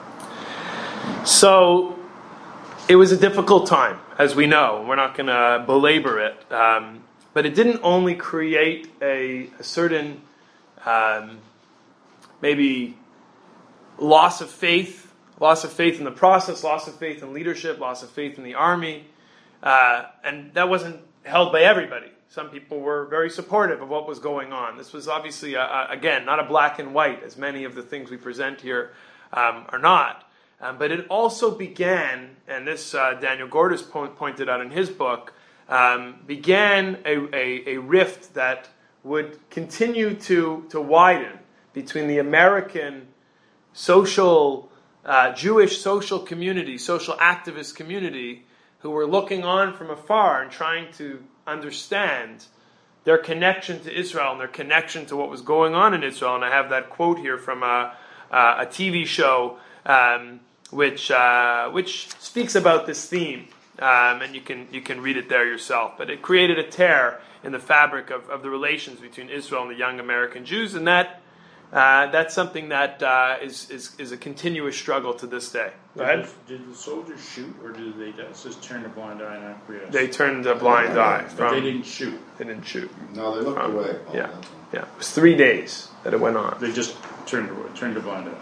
So it was a difficult time, as we know. We're not going to belabor it, um, but it didn't only create a, a certain um, maybe loss of faith. Loss of faith in the process, loss of faith in leadership, loss of faith in the army. Uh, and that wasn't held by everybody. Some people were very supportive of what was going on. This was obviously, a, a, again, not a black and white, as many of the things we present here um, are not. Um, but it also began, and this uh, Daniel Gordis po- pointed out in his book, um, began a, a, a rift that would continue to, to widen between the American social Uh, Jewish social community, social activist community, who were looking on from afar and trying to understand their connection to Israel and their connection to what was going on in Israel. And I have that quote here from a, uh, a T V show um, which uh, which speaks about this theme. um, and you can you can read it there yourself. But it created a tear in the fabric of, of the relations between Israel and the young American Jews, and that uh, that's something that uh, is, is is a continuous struggle to this day. Go ahead. Did, did the soldiers shoot, or did they just turn a blind eye and acquiesce? They turned a blind eye. But From, they didn't shoot. They didn't shoot. No, they looked From- away. Oh, yeah, that's all. yeah. It was three days that it went on. They just turned away, turned a blind eye.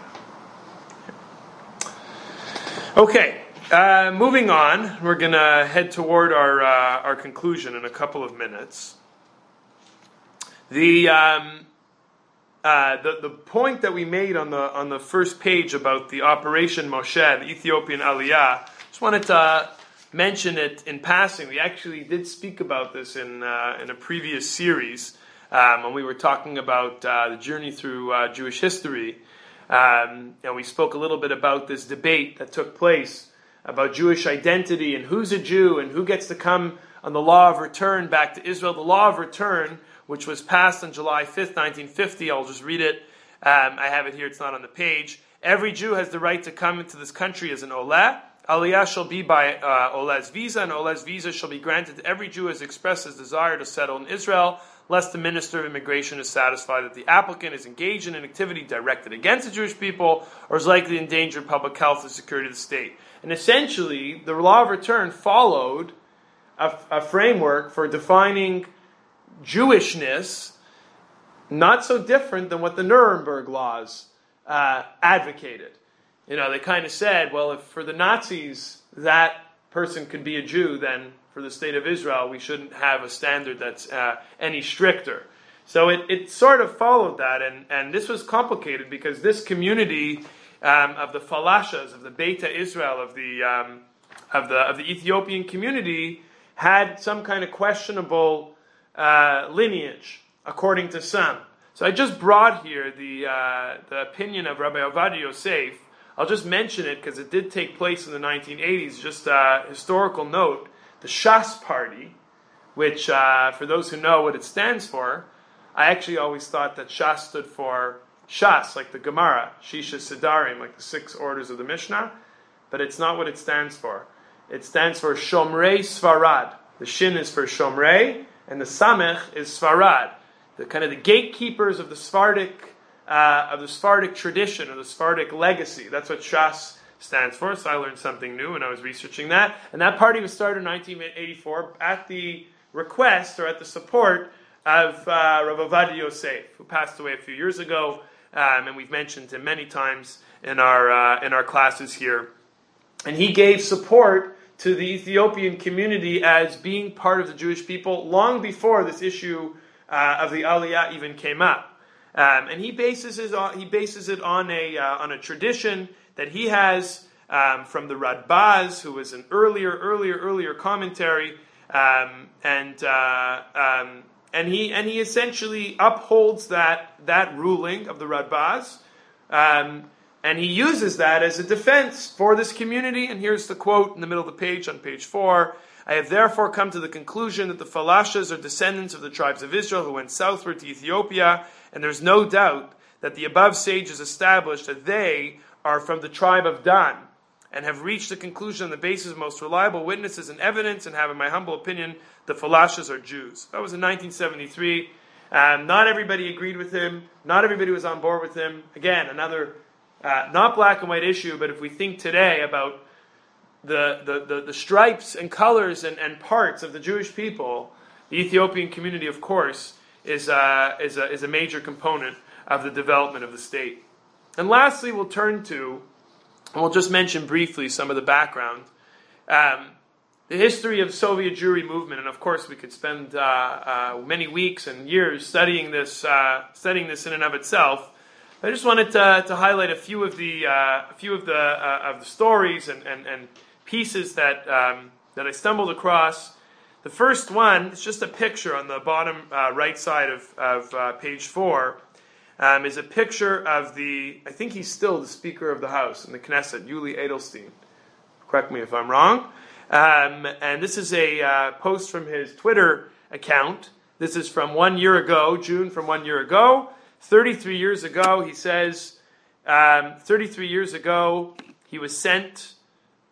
Okay, uh, moving on. We're going to head toward our uh, our conclusion in a couple of minutes. The um, uh, the the point that we made on the on the first page about the Operation Moshe, the Ethiopian Aliyah, just wanted to mention it in passing. We actually did speak about this in uh, in a previous series um, when we were talking about uh, the journey through uh, Jewish history. Um, and we spoke a little bit about this debate that took place about Jewish identity and who's a Jew and who gets to come on the law of return back to Israel. The law of return, which was passed on July fifth, nineteen fifty. I'll just read it. Um, I have it here. It's not on the page. Every Jew has the right to come into this country as an oleh. Aliyah shall be by uh, oleh's visa, and oleh's visa shall be granted to every Jew who has expressed his desire to settle in Israel, lest the Minister of Immigration is satisfied that the applicant is engaged in an activity directed against the Jewish people or is likely to endanger public health or security of the state. And essentially, the law of return followed a, a framework for defining Jewishness not so different than what the Nuremberg laws uh, advocated. You know, they kind of said, well, if for the Nazis that person could be a Jew, then for the state of Israel, we shouldn't have a standard that's uh, any stricter. So it, it sort of followed that, and, and this was complicated because this community um, of the Falashas, of the Beta Israel, of the um, of the of the Ethiopian community, had some kind of questionable uh, lineage, according to some. So I just brought here the uh, the opinion of Rabbi Ovadia Yosef. I'll just mention it because it did take place in the nineteen eighties. Just a historical note. The Shas Party, which, uh, for those who know what it stands for, I actually always thought that Shas stood for Shas, like the Gemara, Shisha Sidarim, like the six orders of the Mishnah, but it's not what it stands for. It stands for Shomrei Sfarad. The Shin is for Shomrei, and the Samech is Sfarad. The kind of the gatekeepers of the Sephardic, uh, of the Sephardic tradition, or the Sephardic legacy. That's what Shas stands for, so I learned something new when I was researching that. And that party was started in nineteen eighty-four at the request or at the support of uh, Rav Ovadia Yosef, who passed away a few years ago, um, and we've mentioned him many times in our uh, in our classes here. And he gave support to the Ethiopian community as being part of the Jewish people long before this issue uh, of the Aliyah even came up. Um, and he bases it on, he bases it on a uh, on a tradition that he has um, from the Radbaz, who was an earlier, earlier, earlier commentary, um, and uh, um, and he and he essentially upholds that that ruling of the Radbaz, um, and he uses that as a defense for this community. And here's the quote in the middle of the page on page four: "I have therefore come to the conclusion that the Falashas are descendants of the tribes of Israel who went southward to Ethiopia, and there's no doubt that the above sages established that they are from the tribe of Dan, and have reached the conclusion on the basis of most reliable witnesses and evidence, and have, in my humble opinion, the Falashas are Jews." That was in nineteen seventy-three. Um, not everybody agreed with him. Not everybody was on board with him. Again, another uh, not black and white issue, but if we think today about the the, the, the stripes and colors and, and parts of the Jewish people, the Ethiopian community, of course, is, uh, is, a, is a major component of the development of the state. And lastly, we'll turn to, and we'll just mention briefly some of the background, um, the history of Soviet Jewry movement. And of course, we could spend uh, uh, many weeks and years studying this, uh, studying this in and of itself. I just wanted to, to highlight a few of the, uh, a few of the uh, of the stories and, and, and pieces that um, that I stumbled across. The first one is just a picture on the bottom uh, right side of of uh, page four. Um, is a picture of the, I think he's still the Speaker of the House in the Knesset, Yuli Edelstein. Correct me if I'm wrong. Um, and this is a uh, post from his Twitter account. This is from one year ago, June from one year ago. thirty-three years ago, he says, um, thirty-three years ago, he was sent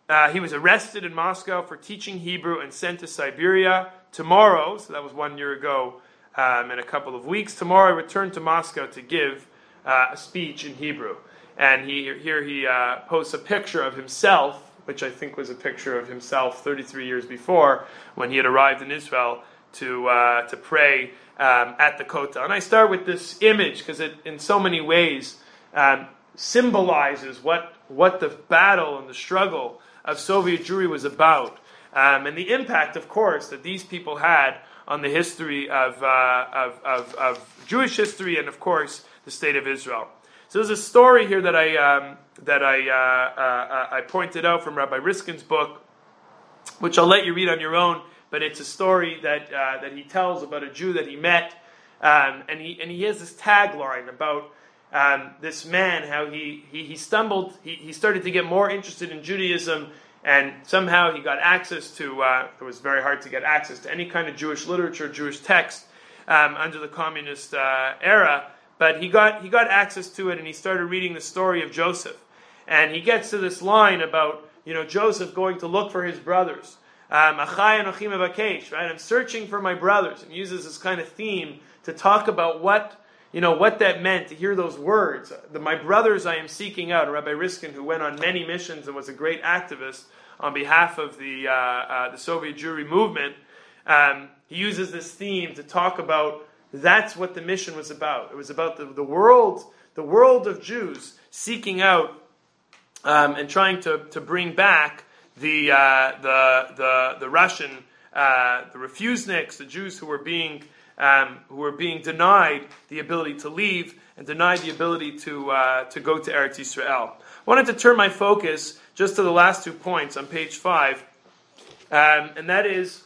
uh, he was arrested in Moscow for teaching Hebrew and sent to Siberia. Tomorrow, so that was one year ago, um, in a couple of weeks, tomorrow I return to Moscow to give uh, a speech in Hebrew. And he, here he uh, posts a picture of himself, which I think was a picture of himself thirty-three years before, when he had arrived in Israel to uh, to pray um, at the Kotel. And I start with this image because it, in so many ways, um, symbolizes what what the battle and the struggle of Soviet Jewry was about, um, and the impact, of course, that these people had on the history of, uh, of, of, of Jewish history and, of course, the state of Israel. So there's a story here that I um, that I uh, uh, I pointed out from Rabbi Riskin's book, which I'll let you read on your own. But it's a story that uh, that he tells about a Jew that he met, um, and he and he has this tagline about um, this man, how he he, he stumbled, he, he started to get more interested in Judaism, and somehow he got access to. Uh, it was very hard to get access to any kind of Jewish literature, Jewish text um, under the communist uh, era. But he got he got access to it, and he started reading the story of Joseph. And he gets to this line about, you know, Joseph going to look for his brothers. Um, Achai anochi mevakesh, right? I'm searching for my brothers, and uses this kind of theme to talk about what, you know, what that meant to hear those words. The, my brothers I am seeking out. Rabbi Riskin, who went on many missions and was a great activist on behalf of the uh, uh, the Soviet Jewry movement, um, he uses this theme to talk about. That's what the mission was about. It was about the, the world, the world of Jews seeking out um, and trying to, to bring back the uh, the the the Russian, uh, the refuseniks, the Jews who were being um, who were being denied the ability to leave and denied the ability to uh, to go to Eretz Yisrael. I wanted to turn my focus just to the last two points on page five, um, and that is.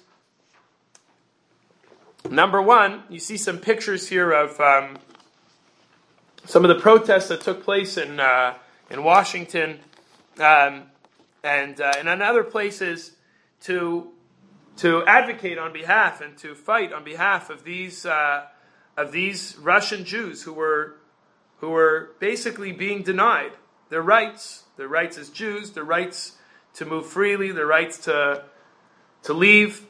Number one, you see some pictures here of um, some of the protests that took place in uh, in Washington um, and uh, and in other places to to advocate on behalf and to fight on behalf of these uh, of these Russian Jews who were who were basically being denied their rights, their rights as Jews, their rights to move freely, their rights to to leave.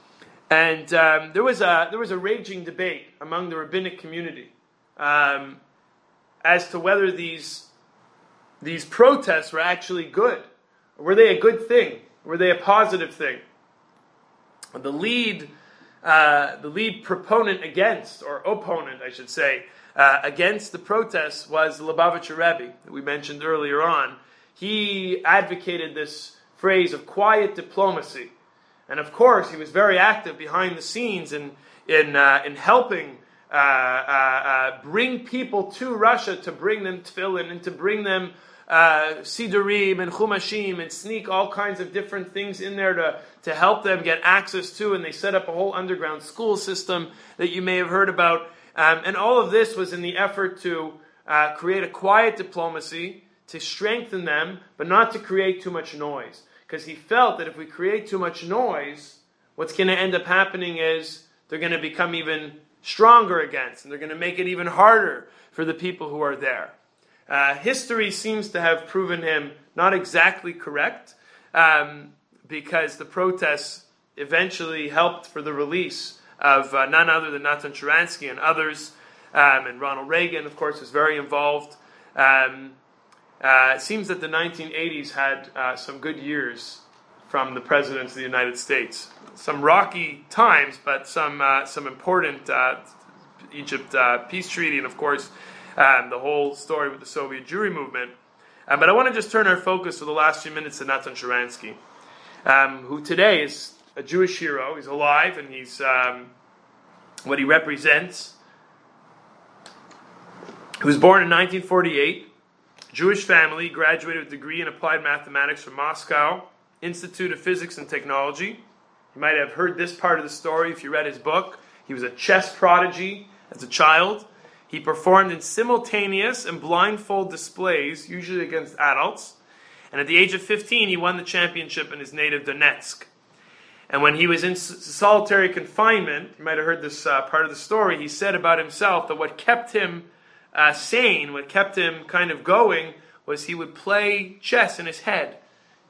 And um, there was a there was a raging debate among the rabbinic community um, as to whether these these protests were actually good. Were they a good thing? Were they a positive thing? The lead uh, the lead proponent against, or opponent, I should say, uh, against the protests was the Lubavitcher Rebbe that we mentioned earlier on. He advocated this phrase of quiet diplomacy. And of course, he was very active behind the scenes in in uh, in helping uh, uh, uh, bring people to Russia, to bring them tefillin and to bring them uh, sidurim and chumashim, and sneak all kinds of different things in there to to help them get access to. And they set up a whole underground school system that you may have heard about. Um, and all of this was in the effort to uh, create a quiet diplomacy, to strengthen them, but not to create too much noise. Because he felt that if we create too much noise, what's going to end up happening is they're going to become even stronger against, and they're going to make it even harder for the people who are there. Uh, history seems to have proven him not exactly correct, um, because the protests eventually helped for the release of uh, none other than Natan Sharansky and others, um, and Ronald Reagan, of course, was very involved. Um, Uh, it seems that the nineteen eighties had uh, some good years from the presidents of the United States. Some rocky times, but some uh, some important uh, Egypt uh, peace treaty, and of course um, the whole story with the Soviet Jewry movement. Uh, but I want to just turn our focus for the last few minutes to Natan Sharansky, um, who today is a Jewish hero. He's alive, and he's um, what he represents. He was born in nineteen forty-eight. Jewish family, graduated with a degree in applied mathematics from Moscow Institute of Physics and Technology. You might have heard this part of the story if you read his book. He was a chess prodigy as a child. He performed in simultaneous and blindfold displays, usually against adults. And at the age of fifteen, he won the championship in his native Donetsk. And when he was in solitary confinement, you might have heard this uh, part of the story, he said about himself that what kept him Uh, sane, what kept him kind of going, was he would play chess in his head.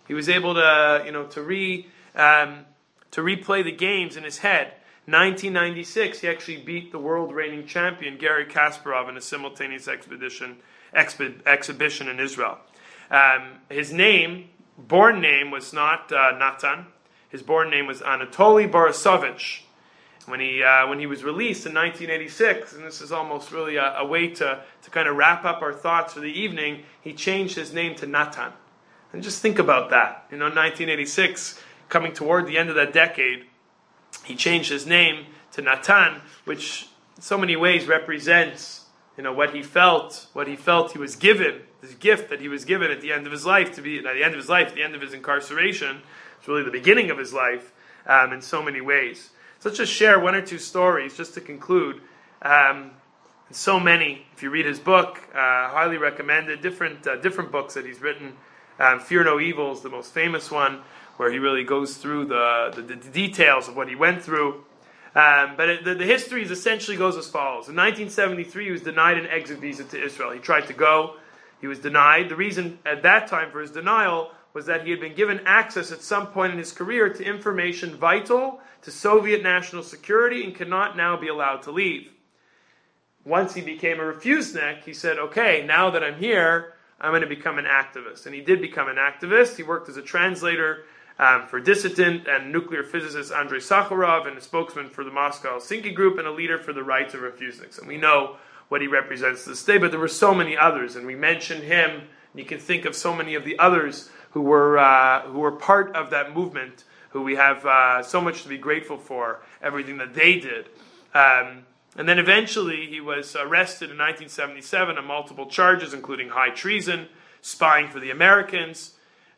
He was able to, you know, to re um, to replay the games in his head. nineteen ninety-six, he actually beat the world reigning champion Garry Kasparov in a simultaneous expedition expi- exhibition in Israel. Um, his name, born name, was not uh, Natan. His born name was Anatoly Borisovich. When he uh, when he was released in nineteen eighty-six, and this is almost really a, a way to, to kind of wrap up our thoughts for the evening, he changed his name to Natan. And just think about that. You know, nineteen eighty-six, coming toward the end of that decade, he changed his name to Natan, which in so many ways represents, you know, what he felt, what he felt he was given, this gift that he was given at the end of his life, to be at the end of his life, at the end of his incarceration. It's really the beginning of his life um, in so many ways. So let's just share one or two stories just to conclude. Um, so many, if you read his book, uh, highly recommended, different uh, different books that he's written. Um, Fear No Evil is the most famous one, where he really goes through the, the, the details of what he went through. Um, but it, the, the history is essentially goes as follows. In nineteen seventy-three, he was denied an exit visa to Israel. He tried to go. He was denied. The reason at that time for his denial was that he had been given access at some point in his career to information vital to Soviet national security and could not now be allowed to leave. Once he became a refusenik, he said, okay, now that I'm here, I'm going to become an activist. And he did become an activist. He worked as a translator um, for dissident and nuclear physicist Andrei Sakharov and a spokesman for the Moscow Helsinki Group and a leader for the rights of refuseniks. And we know what he represents to this day, but there were so many others. And we mentioned him, and you can think of so many of the others who were uh, who were part of that movement, who we have uh, so much to be grateful for, everything that they did. Um, and then eventually he was arrested in nineteen seventy-seven on multiple charges, including high treason, spying for the Americans,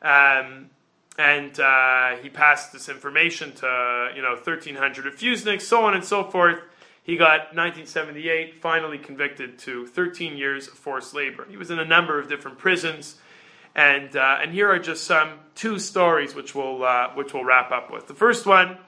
um, and uh, he passed this information to, you know, thirteen hundred refuseniks, so on and so forth. He got, nineteen seventy-eight, finally convicted to thirteen years of forced labor. He was in a number of different prisons. And uh, and here are just some two stories which we'll uh, which we'll wrap up with. The first one, um,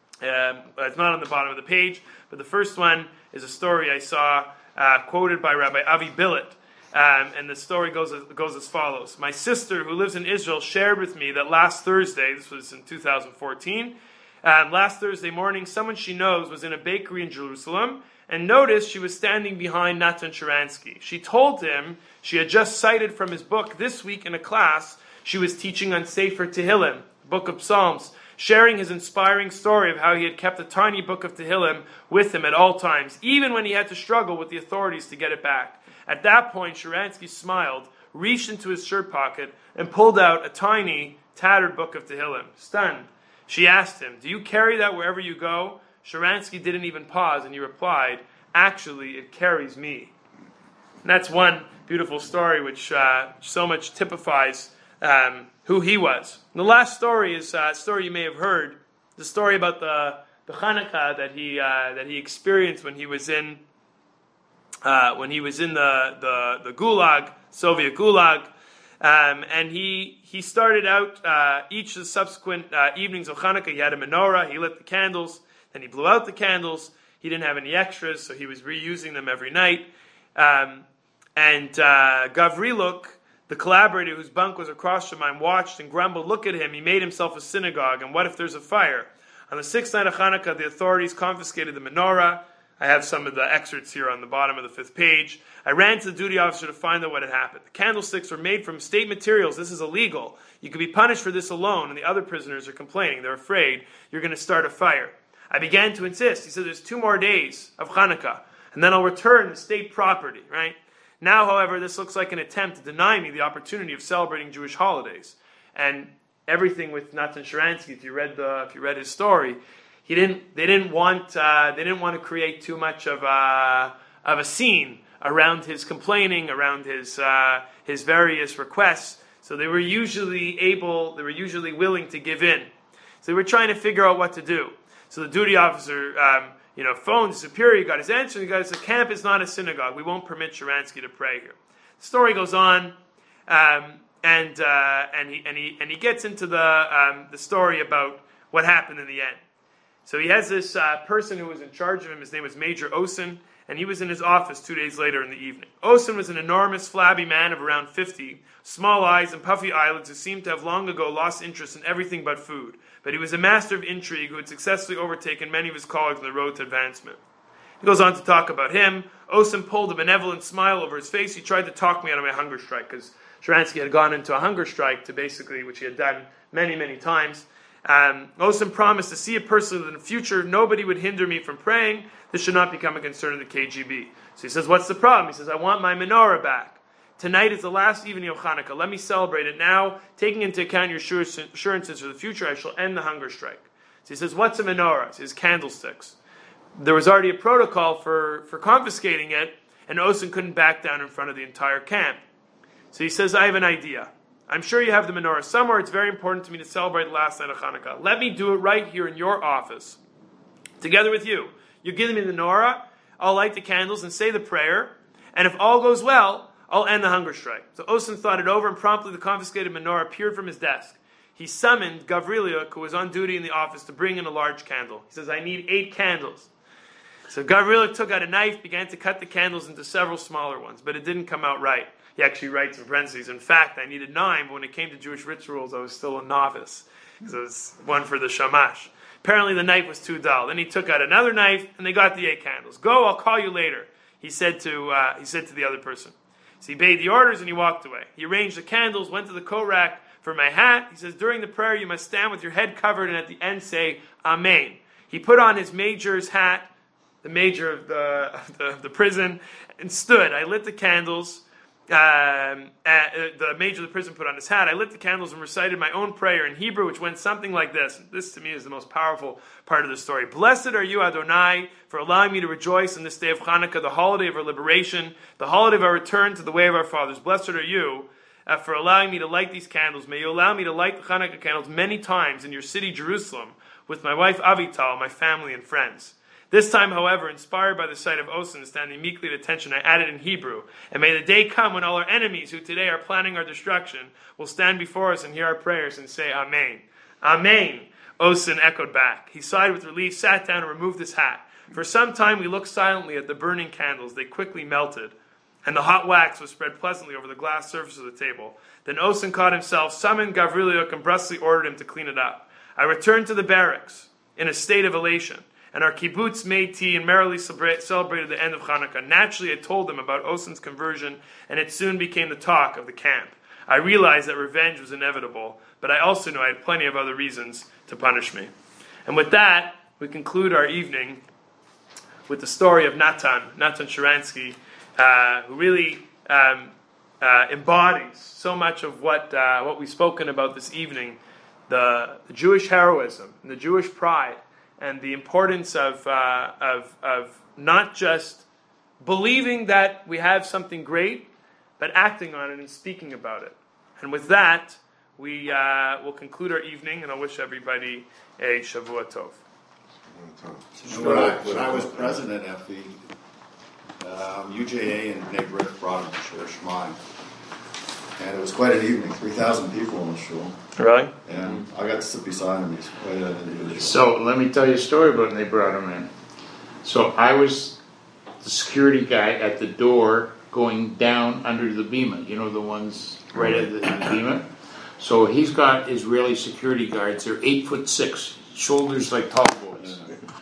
it's not on the bottom of the page, but the first one is a story I saw uh, quoted by Rabbi Avi Billet, um, and the story goes as, goes as follows: my sister, who lives in Israel, shared with me that last Thursday, this was in two thousand fourteen, um, last Thursday morning, someone she knows was in a bakery in Jerusalem and noticed she was standing behind Natan Sharansky. She told him she had just cited from his book this week in a class she was teaching on Sefer Tehillim, Book of Psalms, sharing his inspiring story of how he had kept a tiny book of Tehillim with him at all times, even when he had to struggle with the authorities to get it back. At that point, Sharansky smiled, reached into his shirt pocket, and pulled out a tiny, tattered book of Tehillim. Stunned, she asked him, "Do you carry that wherever you go?" Sharansky didn't even pause, and he replied, "Actually, it carries me." And that's one beautiful story which uh, so much typifies um, who he was. And the last story is a story you may have heard, the story about the, the Hanukkah that he uh, that he experienced when he was in uh, when he was in the, the, the Gulag, Soviet Gulag. Um, and he he started out uh, each of the subsequent uh, evenings of Hanukkah, he had a menorah, he lit the candles, then he blew out the candles. He didn't have any extras, so he was reusing them every night. Um, and uh, Gavriluk, the collaborator whose bunk was across from mine, watched and grumbled, "Look at him, he made himself a synagogue, and what if there's a fire?" On the sixth night of Hanukkah, the authorities confiscated the menorah. I have some of the excerpts here on the bottom of the fifth page. I ran to the duty officer to find out what had happened. The candlesticks were made from state materials. This is illegal. You could be punished for this alone, and the other prisoners are complaining. They're afraid you're going to start a fire. I began to insist. He said, "There's two more days of Hanukkah, and then I'll return the state property," right? Now, however, this looks like an attempt to deny me the opportunity of celebrating Jewish holidays. And everything with Natan Sharansky, if you read the, if you read his story, he didn't. They didn't want. Uh, they didn't want to create too much of a of a scene around his complaining, around his uh, his various requests. So they were usually able. They were usually willing to give in. So they were trying to figure out what to do. So the duty officer, um, you know, phoned the superior, got his answer, and he goes, "The camp is not a synagogue. We won't permit Sharansky to pray here." The story goes on, um, and uh, and he and he and he gets into the um, the story about what happened in the end. So he has this uh, person who was in charge of him. His name was Major Osen, and he was in his office two days later in the evening. Osen was an enormous, flabby man of around fifty, small eyes and puffy eyelids who seemed to have long ago lost interest in everything but food. But he was a master of intrigue who had successfully overtaken many of his colleagues on the road to advancement. He goes on to talk about him. Osen pulled a benevolent smile over his face. He tried to talk me out of my hunger strike, because Sharansky had gone into a hunger strike to basically, which he had done many, many times. Um, Osen promised to see it personally in the future. Nobody would hinder me from praying. This should not become a concern of the K G B. So he says, what's the problem? He says, I want my menorah back. Tonight is the last evening of Hanukkah. Let me celebrate it now. Taking into account your assurances for the future, I shall end the hunger strike. So he says, what's a menorah? He says, candlesticks. There was already a protocol for, for confiscating it, and Osen couldn't back down in front of the entire camp. So he says, I have an idea. I'm sure you have the menorah somewhere. It's very important to me to celebrate the last night of Hanukkah. Let me do it right here in your office, together with you. You give me the menorah, I'll light the candles and say the prayer, and if all goes well, I'll end the hunger strike. So Osen thought it over, and promptly the confiscated menorah appeared from his desk. He summoned Gavriliuk, who was on duty in the office, to bring in a large candle. He says, I need eight candles. So Gavriliuk took out a knife, began to cut the candles into several smaller ones, but it didn't come out right. He actually writes in parentheses, in fact, I needed nine, but when it came to Jewish rituals, I was still a novice. So it was one for the shamash. Apparently the knife was too dull. Then he took out another knife, and they got the eight candles. Go, I'll call you later, he said to uh, he said to the other person. So he obeyed the orders, and he walked away. He arranged the candles, went to the coat rack for my hat. He says, during the prayer, you must stand with your head covered, and at the end say, Amen. He put on his major's hat, the major of the, of the, of the prison, and stood. I lit the candles. Um, uh, the major of the prison put on his hat. I lit the candles and recited my own prayer in Hebrew, which went something like this. This, to me, is the most powerful part of the story. Blessed are you, Adonai, for allowing me to rejoice in this day of Hanukkah, the holiday of our liberation, the holiday of our return to the way of our fathers. Blessed are you uh, for allowing me to light these candles. May you allow me to light the Hanukkah candles many times in your city, Jerusalem, with my wife Avital, my family and friends. This time, however, inspired by the sight of Osen standing meekly at attention, I added in Hebrew, and may the day come when all our enemies who today are planning our destruction will stand before us and hear our prayers and say, Amen. Amen, Osen echoed back. He sighed with relief, sat down, and removed his hat. For some time we looked silently at the burning candles. They quickly melted, and the hot wax was spread pleasantly over the glass surface of the table. Then Osen caught himself, summoned Gavriliuk, and brusquely ordered him to clean it up. I returned to the barracks in a state of elation, and our kibbutz made tea and merrily celebrated the end of Hanukkah. Naturally, I told them about Osen's conversion, and it soon became the talk of the camp. I realized that revenge was inevitable, but I also knew I had plenty of other reasons to punish me. And with that, we conclude our evening with the story of Natan, Natan Sharansky, uh, who really um, uh, embodies so much of what uh, what we've spoken about this evening, the, the Jewish heroism, and the Jewish pride, and the importance of, uh, of, of not just believing that we have something great, but acting on it and speaking about it. And with that, we uh, will conclude our evening, and I wish everybody a Shavua Tov. And when, I, when I was president, Effie, um, U J A and Bnei Brit brought him to Shir Shemaim. And it was quite an evening, three thousand people in the shul. Really? And I got to sit beside him. He's quite an individual. So let me tell you a story about when they brought him in. So I was the security guy at the door going down under the bima. You know, the ones right at the, the bima? So he's got Israeli security guards. They're eight foot six, shoulders like tall